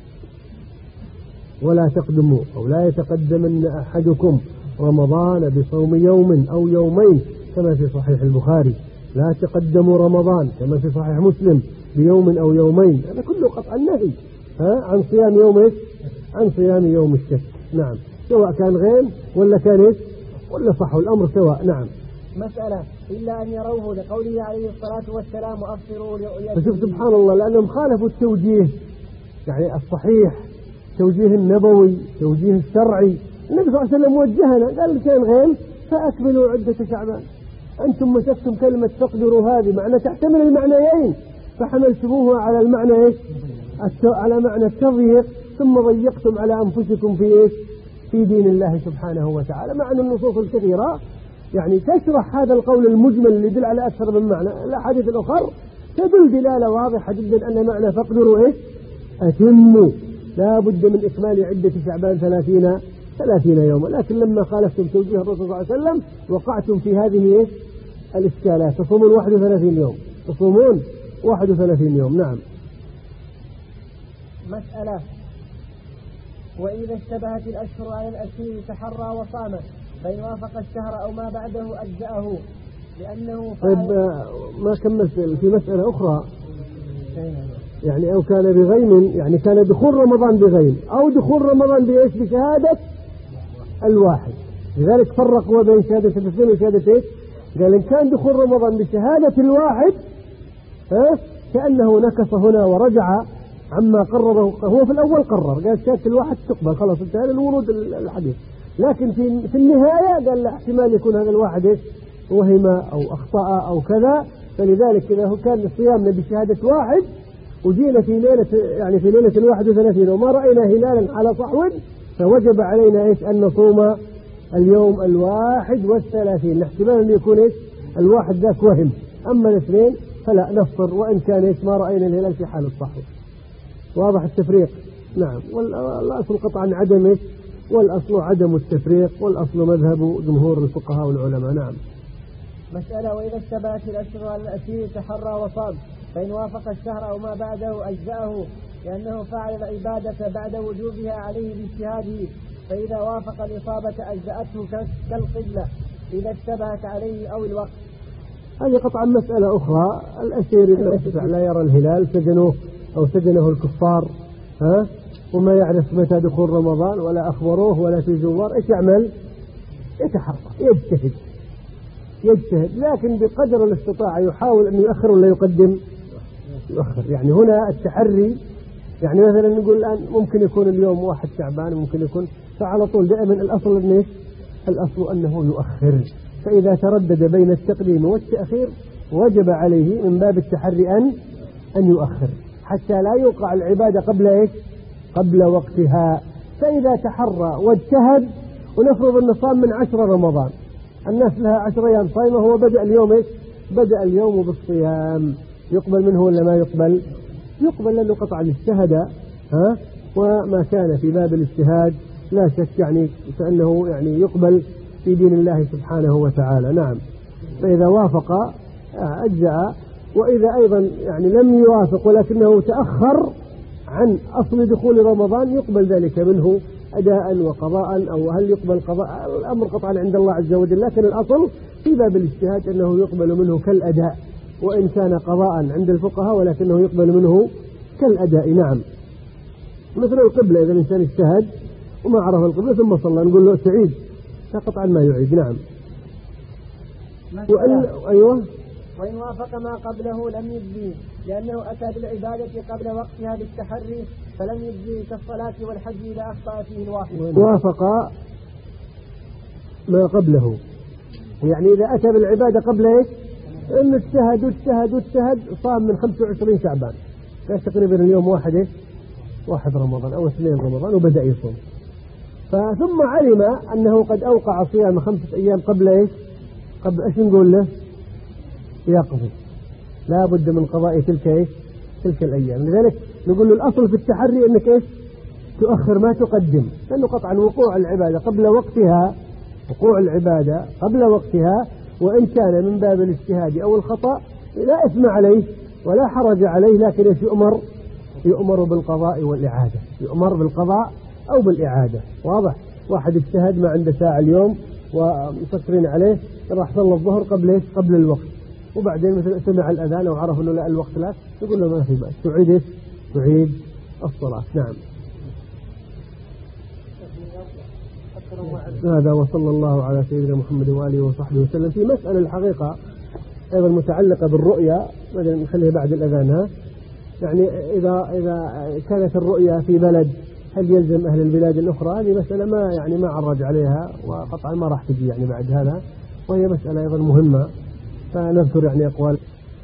ولا تقدموا أو لا يتقدمن أحدكم رمضان بصوم يوم أو يومين كما في صحيح البخاري. لا تقدموا رمضان كما في صحيح مسلم بيوم أو يومين. هذا كله قطع النهي ها عن صيام يوم عن صيام يوم الشك. نعم. سواء كان غيم ولا كان ولا صح الأمر سواء. نعم. مسألة إلا أن يروه لقوله عليه الصلاة والسلام أفطروا لرؤيته. فشوف سبحان الله لأنهم خالفوا التوجيه يعني الصحيح، توجيه النبوي، توجيه الشرعي. النبي صلى الله عليه وسلم وجهنا قال كان غيم فأكملوا عدة شعبان. أنتم مسكتم كلمة تقدروا هذه معنى تحتمل المعنيين فحملتموها على المعنى إيش؟ على معنى التضييق ثم ضيقتم على أنفسكم في إيش؟ في دين الله سبحانه وتعالى. مع أن النصوص الكثيرة يعني تشرح هذا القول المجمل اللي يدل على أكثر من معنى. الأحاديث الأخرى تدل دلالة واضحة جدا أن معنى فاقدروا إيش؟ أتموا. لا بد من إكمال عدة شعبان ثلاثين ثلاثين يوما. لكن لما خالفتم توجيه الرسول صلى الله عليه وسلم وقعتم في هذه إيش؟ الإشكالات. تصومون واحد وثلاثين يوم تصومون واحد وثلاثين يوم. نعم. مسألة وإذا اشتبهت الأشهر على الأسير تحرى وصام فإن وافق الشهر أو ما بعده أجزأه لأنه طيب ما كملت في مسألة أخرى يعني أو كان بغيم يعني كان دخول رمضان بغيم أو دخول رمضان بإيش؟ بشهادة الواحد. لذلك فرقوا بين شهادة الاثنين وشهادة إيش؟ قال إن كان دخول رمضان بشهادة الواحد ها كأنه نكص هنا ورجع عما قرره. هو في الأول قرر قال شهادة الواحد تقبل خلاص انتهى الورود الحديث. لكن في في النهاية قال لا احتمال يكون هذا الواحد إيش؟ وهم أو أخطأ أو كذا. فلذلك إذا كان صيامنا بشهادة واحد وجينا في ليلة يعني في ليلة الواحد وثلاثين وما رأينا هلالا على صحو فوجب علينا إيش؟ أن نصوم اليوم الواحد والثلاثين. الاحتمال أن يكون إيش؟ الواحد ذاك وهم. أما الاثنين فلا نفطر وإن كان إيش؟ ما رأينا الهلال في حال الصحو. واضح التفريق؟ نعم. والأصل قطعا عدم إيش؟ والأصل عدم التفريق والأصل مذهب جمهور الفقهاء والعلماء. نعم. مسألة وإذا اشتبهت الأشهر على الأسير تحرى وصام فإن وافق الشهر أو ما بعده أجزأه لأنه فعل العبادة بعد وجوبها عليه باجتهاده فإذا وافق الإصابة أجزأته كالقبلة إذا اشتبهت عليه أو الوقت. هذه قطعا مسألة أخرى. الأسير لا يرى الهلال سجنوه أو سجنه الكفار ها وما يعرف متى دخول رمضان ولا أخبروه ولا في زوار. إيش يعمل؟ يتحرك يجتهد يجتهد لكن بقدر الاستطاعة يحاول أن يؤخر ولا يقدم يؤخر. يعني هنا التحري يعني مثلا نقول الآن ممكن يكون اليوم واحد شعبان ممكن يكون فعلى طول دائما الأصل أنه الأصل أنه يؤخر. فإذا تردد بين التقديم والتأخير وجب عليه من باب التحري أن أن يؤخر حتى لا يوقع العبادة قبل إيش؟ قبل وقتها. فإذا تحرى واجتهد ونفرض أن صام من عشر رمضان الناس لها عشر أيام صايمة هو بدأ اليوم إيش؟ بدأ اليوم بالصيام يقبل منه ولا ما يقبل؟ يقبل لأنه قطعا اجتهد ها وما كان في باب الاجتهاد لا شك يعني فإنه يعني يقبل في دين الله سبحانه وتعالى. نعم. فإذا وافق أجزأ وإذا أيضا يعني لم يوافق ولكنه تأخر عن أصل دخول رمضان يقبل ذلك منه أداء وقضاء أو هل يقبل قضاء الأمر قطعا عند الله عز وجل. لكن الأصل في باب الاجتهاد أنه يقبل منه كالأداء وإن كان قضاء عند الفقهاء ولكنه يقبل منه كالأداء. نعم. مثل القبلة إذا الإنسان اجتهد وما عرف القبلة ثم صلى نقول له تعيد قطعا ما يعيد. نعم. وإن أيوة وإن وافق ما قبله لم يجزي لأنه أتى بالعبادة قبل وقتها بالتحري فلم يجزي كالصلاة والحج إذا أخطأ فيه الواحد. وافق ما قبله يعني إذا أتى بالعبادة قبل إيش؟ إنه اجتهد واجتهد واجتهد صام من خمسة وعشرين شعبان كان تقريبا اليوم واحد إيش؟ واحد رمضان أو اثنين رمضان وبدأ يصوم فثم علم أنه قد أوقع صيام خمسة أيام قبل إيش؟ قبل إيش نقول له؟ يقضي لا بد من قضاء تلك إيش؟ تلك الأيام. لذلك نقول له الأصل في التحري أنك إيش؟ تؤخر ما تقدم لأنه قطعا وقوع العبادة قبل وقتها وقوع العبادة قبل وقتها وإن كان من باب الاجتهاد أو الخطأ لا إثم عليه ولا حرج عليه لكن يؤمر يؤمر بالقضاء والإعادة، يؤمر بالقضاء أو بالإعادة. واضح؟ واحد اجتهد ما عنده ساعة اليوم ومسكرين عليه، راح صلى الظهر قبل ايش؟ قبل الوقت، وبعدين مثلا سمع الأذان أو عرف أنه لا الوقت لا، يقول له ما في بأس، تعيد ايش؟ تعيد الصلاة. نعم. هذا وصلى الله على سيدنا محمد وآله وصحبه وسلم. في مسألة الحقيقة أيضا متعلقة بالرؤيا، بعدين نخليها بعد الأذان. ها يعني إذا إذا كانت الرؤيا في بلد هل يلزم أهل البلاد الأخرى؟ هذه مسألة ما يعني ما عرج عليها وقطعا ما راح تجي يعني بعد هذا، وهي مسألة أيضا مهمة، فنذكر يعني أقوال.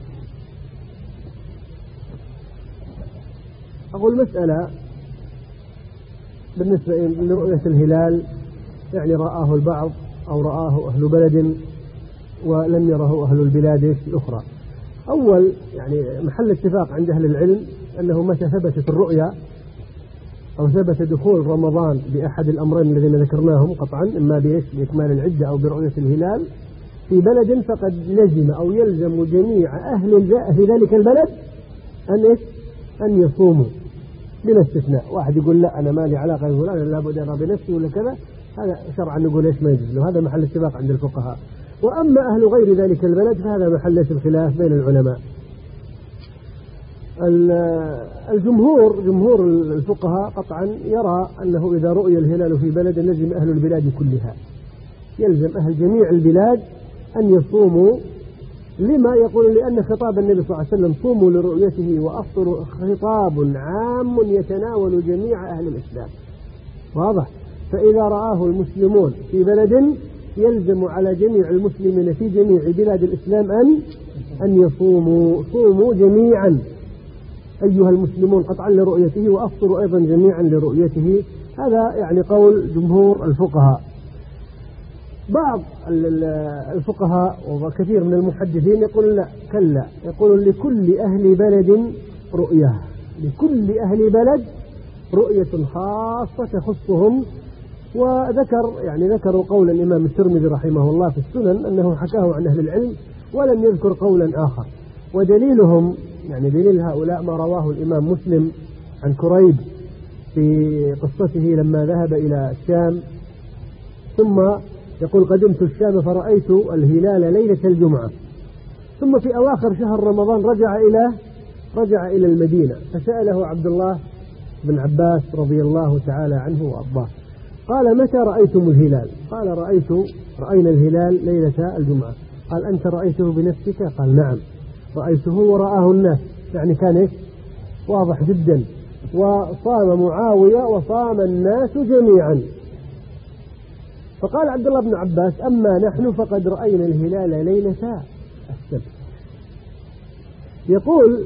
أقول مسألة بالنسبة لرؤية الهلال، يعني رآه البعض أو رآه أهل بلد ولم يره أهل البلاد الأخرى. أول يعني محل اتفاق عند أهل العلم أنه متى ثبتت الرؤيا أو ثبت دخول رمضان بأحد الأمرين الذين ذكرناهم قطعا، إما بإكمال العدة أو برؤية الهلال في بلد، فقد لزم أو يلزم جميع أهل ذلك البلد أن أن يصوموا بلا استثناء. واحد يقول لا أنا ما لي علاقة، يقول أنا لابد أرى بنفسي ولا كذا، هذا شرعا نقول إيش ما يجوز له، هذا محل اتفاق عند الفقهاء. وأما أهل غير ذلك البلد فهذا محل الخلاف بين العلماء. الجمهور جمهور الفقهاء قطعا يرى أنه إذا رؤي الهلال في بلد لزم أهل البلاد كلها، يلزم أهل جميع البلاد أن يصوموا. لما؟ يقول لأن خطاب النبي صلى الله عليه وسلم صوموا لرؤيته وأفطروا خطاب عام يتناول جميع أهل الإسلام. واضح؟ فإذا رآه المسلمون في بلد يلزم على جميع المسلمين في جميع بلاد الإسلام أن أن يصوموا. صوموا جميعا أيها المسلمون قطعا لرؤيته، وأفطروا أيضا جميعا لرؤيته. هذا يعني قول جمهور الفقهاء. بعض الفقهاء وكثير من المحدثين يقول لا كلا، يقول لكل أهل بلد رؤية، لكل أهل بلد رؤية خاصة تخصهم. وذكر يعني ذكروا قول الإمام الترمذي رحمه الله في السنن أنه حكاه عن أهل العلم ولم يذكر قولا آخر. ودليلهم يعني دليل هؤلاء ما رواه الإمام مسلم عن كريب في قصته لما ذهب إلى الشام، ثم يقول قدمت الشام فرأيت الهلال ليلة الجمعة، ثم في أواخر شهر رمضان رجع إلى رجع إلى المدينة، فسأله عبد الله بن عباس رضي الله تعالى عنه وأرضاه، قال متى رأيتم الهلال؟ قال رأيت رأينا الهلال ليلة الجمعة. قال أنت رأيته بنفسك؟ قال نعم رأيته ورآه الناس، يعني كان إيه؟ واضح جدا. وصام معاوية وصام الناس جميعا. فقال عبد الله بن عباس أما نحن فقد رأينا الهلال ليلة السبت. يقول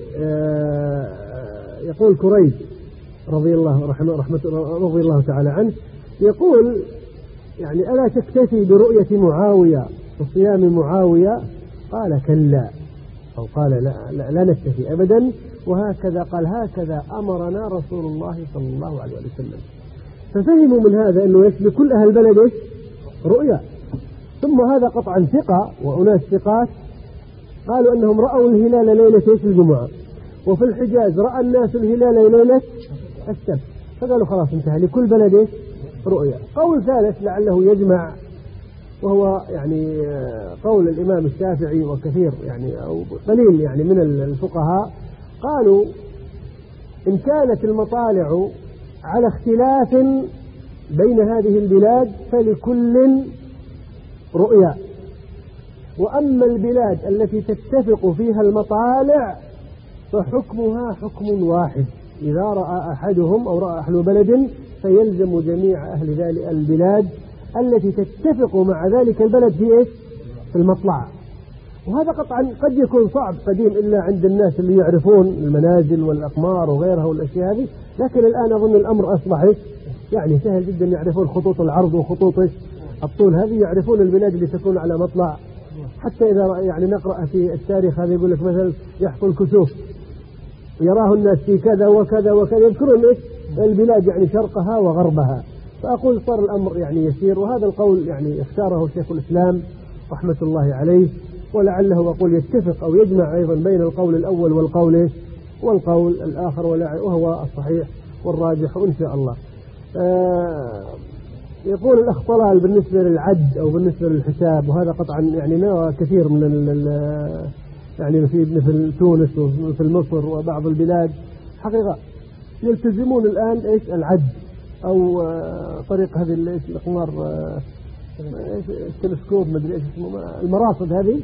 يقول كريب رضي الله رحمه رحمة رضي الله تعالى عنه، يقول يعني ألا تكتفي برؤية معاوية وصيام معاوية؟ قال كلا، أو قال لا, لا, لا نكتفي أبدا. وهكذا قال هكذا أمرنا رسول الله صلى الله عليه وسلم. ففهموا من هذا أنه يشبه كل أهل البلد رؤيا. ثم هذا قطعا ثقة وأناس ثقات قالوا أنهم رأوا الهلال ليلة الجمعة، وفي الحجاز رأى الناس الهلال ليلة السبت، فقالوا خلاص انتهى لكل بلد رؤيا. قول ثالث لعله يجمع، وهو يعني قول الإمام الشافعي وكثير يعني أو قليل يعني من الفقهاء، قالوا إن كانت المطالع على اختلاف بين هذه البلاد فلكل رؤيا، وأما البلاد التي تتفق فيها المطالع فحكمها حكم واحد، إذا رأى أحدهم أو رأى أهل بلد فيلزم جميع أهل ذلك البلاد التي تتفق مع ذلك البلد في إيش؟ في المطلع. وهذا قطعا قد يكون صعب قديم إلا عند الناس اللي يعرفون المنازل والأقمار وغيرها والأشياء هذه، لكن الآن أظن الأمر أصبح يعني سهل جدا، يعرفون خطوط العرض وخطوط الطول، هذه يعرفون البلاد اللي تكون على مطلع. حتى إذا يعني نقرأ في التاريخ هذا يقول لك مثلا يحصل الكسوف يراه الناس في كذا وكذا وكذا، يذكرون إيش؟ البلاد يعني شرقها وغربها. فأقول صار الأمر يعني يسير. وهذا القول يعني اختاره شيخ الإسلام رحمة الله عليه، ولعله أقول يتفق أو يجمع أيضا بين القول الأول والقول والقول الآخر وهو الصحيح والراجح إن شاء الله. آه يقول الأخ طلال بالنسبة للعد أو بالنسبة للحساب، وهذا قطعا يعني نرى كثير من ال يعني في مثل تونس وفي مصر وبعض البلاد حقيقة يلتزمون الآن إيش العد أو طريق هذه إيش الأقمار التلسكوب مدري إيش اسمه المراصد هذه،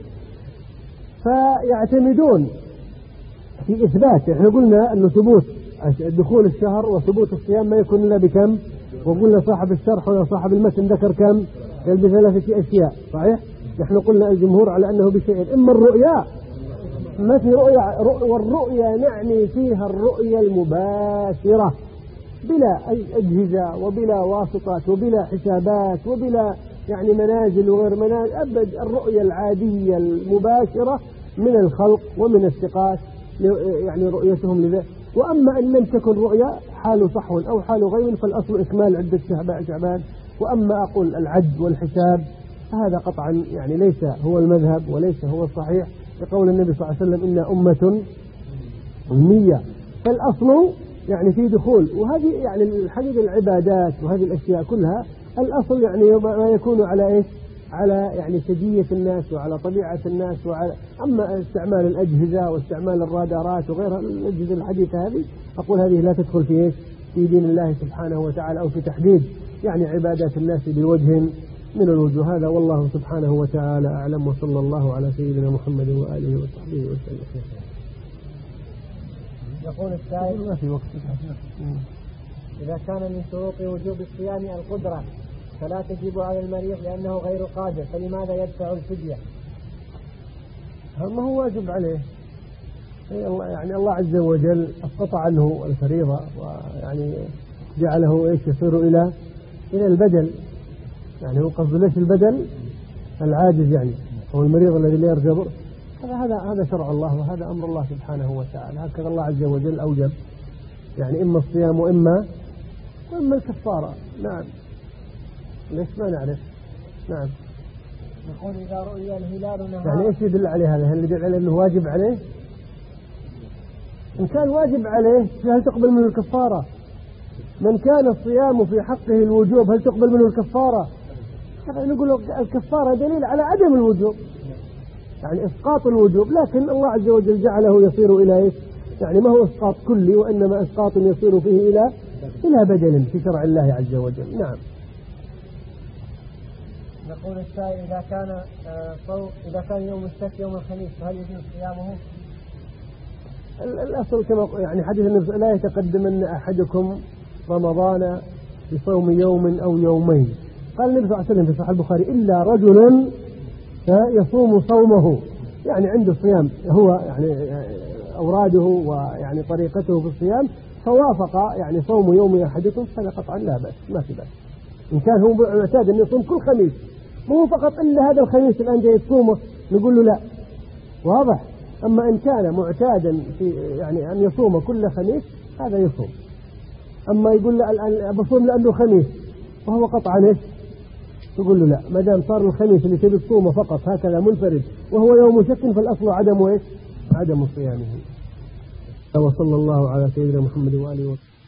فيعتمدون في إثبات. إحنا قلنا أنه ثبوت دخول الشهر وثبوت الصيام ما يكون إلا بكم، وقلنا صاحب الشرح ولا صاحب المتن ذكر كم؟ بثلاثة أشياء صحيح؟ نحن قلنا الجمهور على أنه بشيء، إما الرؤيا ما في رؤيا، والرؤيا نعني فيها الرؤيا المباشرة بلا أجهزة وبلا واسطات وبلا حسابات وبلا يعني منازل وغير منازل، أبد الرؤيا العادية المباشرة من الخلق ومن الثقات يعني رؤيتهم لذا. وأما إن لم تكن رؤيا حال صحو أو حال غيم فالأصل إكمال عدة شعبان. وأما أقول العد والحساب هذا قطعا يعني ليس هو المذهب وليس هو الصحيح، لقول النبي صلى الله عليه وسلم إن أمة أمية، فالأصل يعني في دخول. وهذه يعني الحقيقة العبادات وهذه الأشياء كلها الأصل يعني ما يكون على إيش؟ على يعني سجية الناس وعلى طبيعة الناس وعلى. أما استعمال الأجهزة واستعمال الرادارات وغيرها الأجهزة الحديثة هذه أقول هذه لا تدخل في إيش؟ في دين الله سبحانه وتعالى أو في تحديد يعني عبادات الناس بوجه من الوجوه. هذا والله سبحانه وتعالى أعلم، وصلى الله على سيدنا محمد وآله وصحبه وسلم. يقول السائل: ما في وقت. إذا كان من شروط وجوب الصيام القدرة فلا تجب على المريض لأنه غير قادر، فلماذا يدفع الفدية؟ ما هو واجب عليه، يعني الله عز وجل أسقط عنه الفريضة ويعني جعله إيش يصير إلى إلى البدل. يعني هو قصد ليش البدل؟ العاجز يعني هو المريض الذي لا يرجى بر. هذا هذا هذا شرع الله وهذا أمر الله سبحانه وتعالى، هكذا الله عز وجل أوجب يعني إما الصيام وإما وإما الكفارة. نعم ليش ما نعرف. نعم نقول إذا رؤي الهلال نهار يعني إيش يدل عليه هذا؟ هل يدل عليه أنه واجب عليه؟ إن كان واجب عليه هل تقبل منه الكفارة؟ من كان الصيام في حقه الوجوب هل تقبل منه الكفارة؟ نقول الكفارة دليل على عدم الوجوب يعني إسقاط الوجوب، لكن الله عز وجل جعله يصير إلى إيش؟ يعني ما هو إسقاط كلي وإنما إسقاط يصير فيه إلى إلى بدل في شرع الله عز وجل. نعم. نقول السائل: إذا كان صوم إذا كان يوم السبت يوم الخميس فهل يجوز صيامه؟ الأصل كما يعني حديث النبي لا يتقدمن أحدكم رمضان بصوم يوم أو يومين. قال النبي صلى الله عليه وسلم في صحيح البخاري: إلا رجل يصوم صومه، يعني عنده صيام هو يعني أوراده ويعني طريقته في الصيام فوافق يعني صوم يوم أحدكم فلا قطعا لا بأس، ما في بأس. إن كان هو معتاد أن يصوم كل خميس مو فقط إلا هذا الخميس الآن جاي يصومه نقول له لا، واضح. أما إن كان معتادا في يعني أن يصوم كل خميس هذا يصوم. أما يقول له الآن بصوم لأنه خميس وهو قطعا إيش؟ تقول له لا، ما دام صار الخميس اللي تبي تصومه فقط هكذا منفرد وهو يوم شك فالأصل عدم إيش؟ عدم صيامه. وصلى الله على سيدنا محمد وآله وسلم.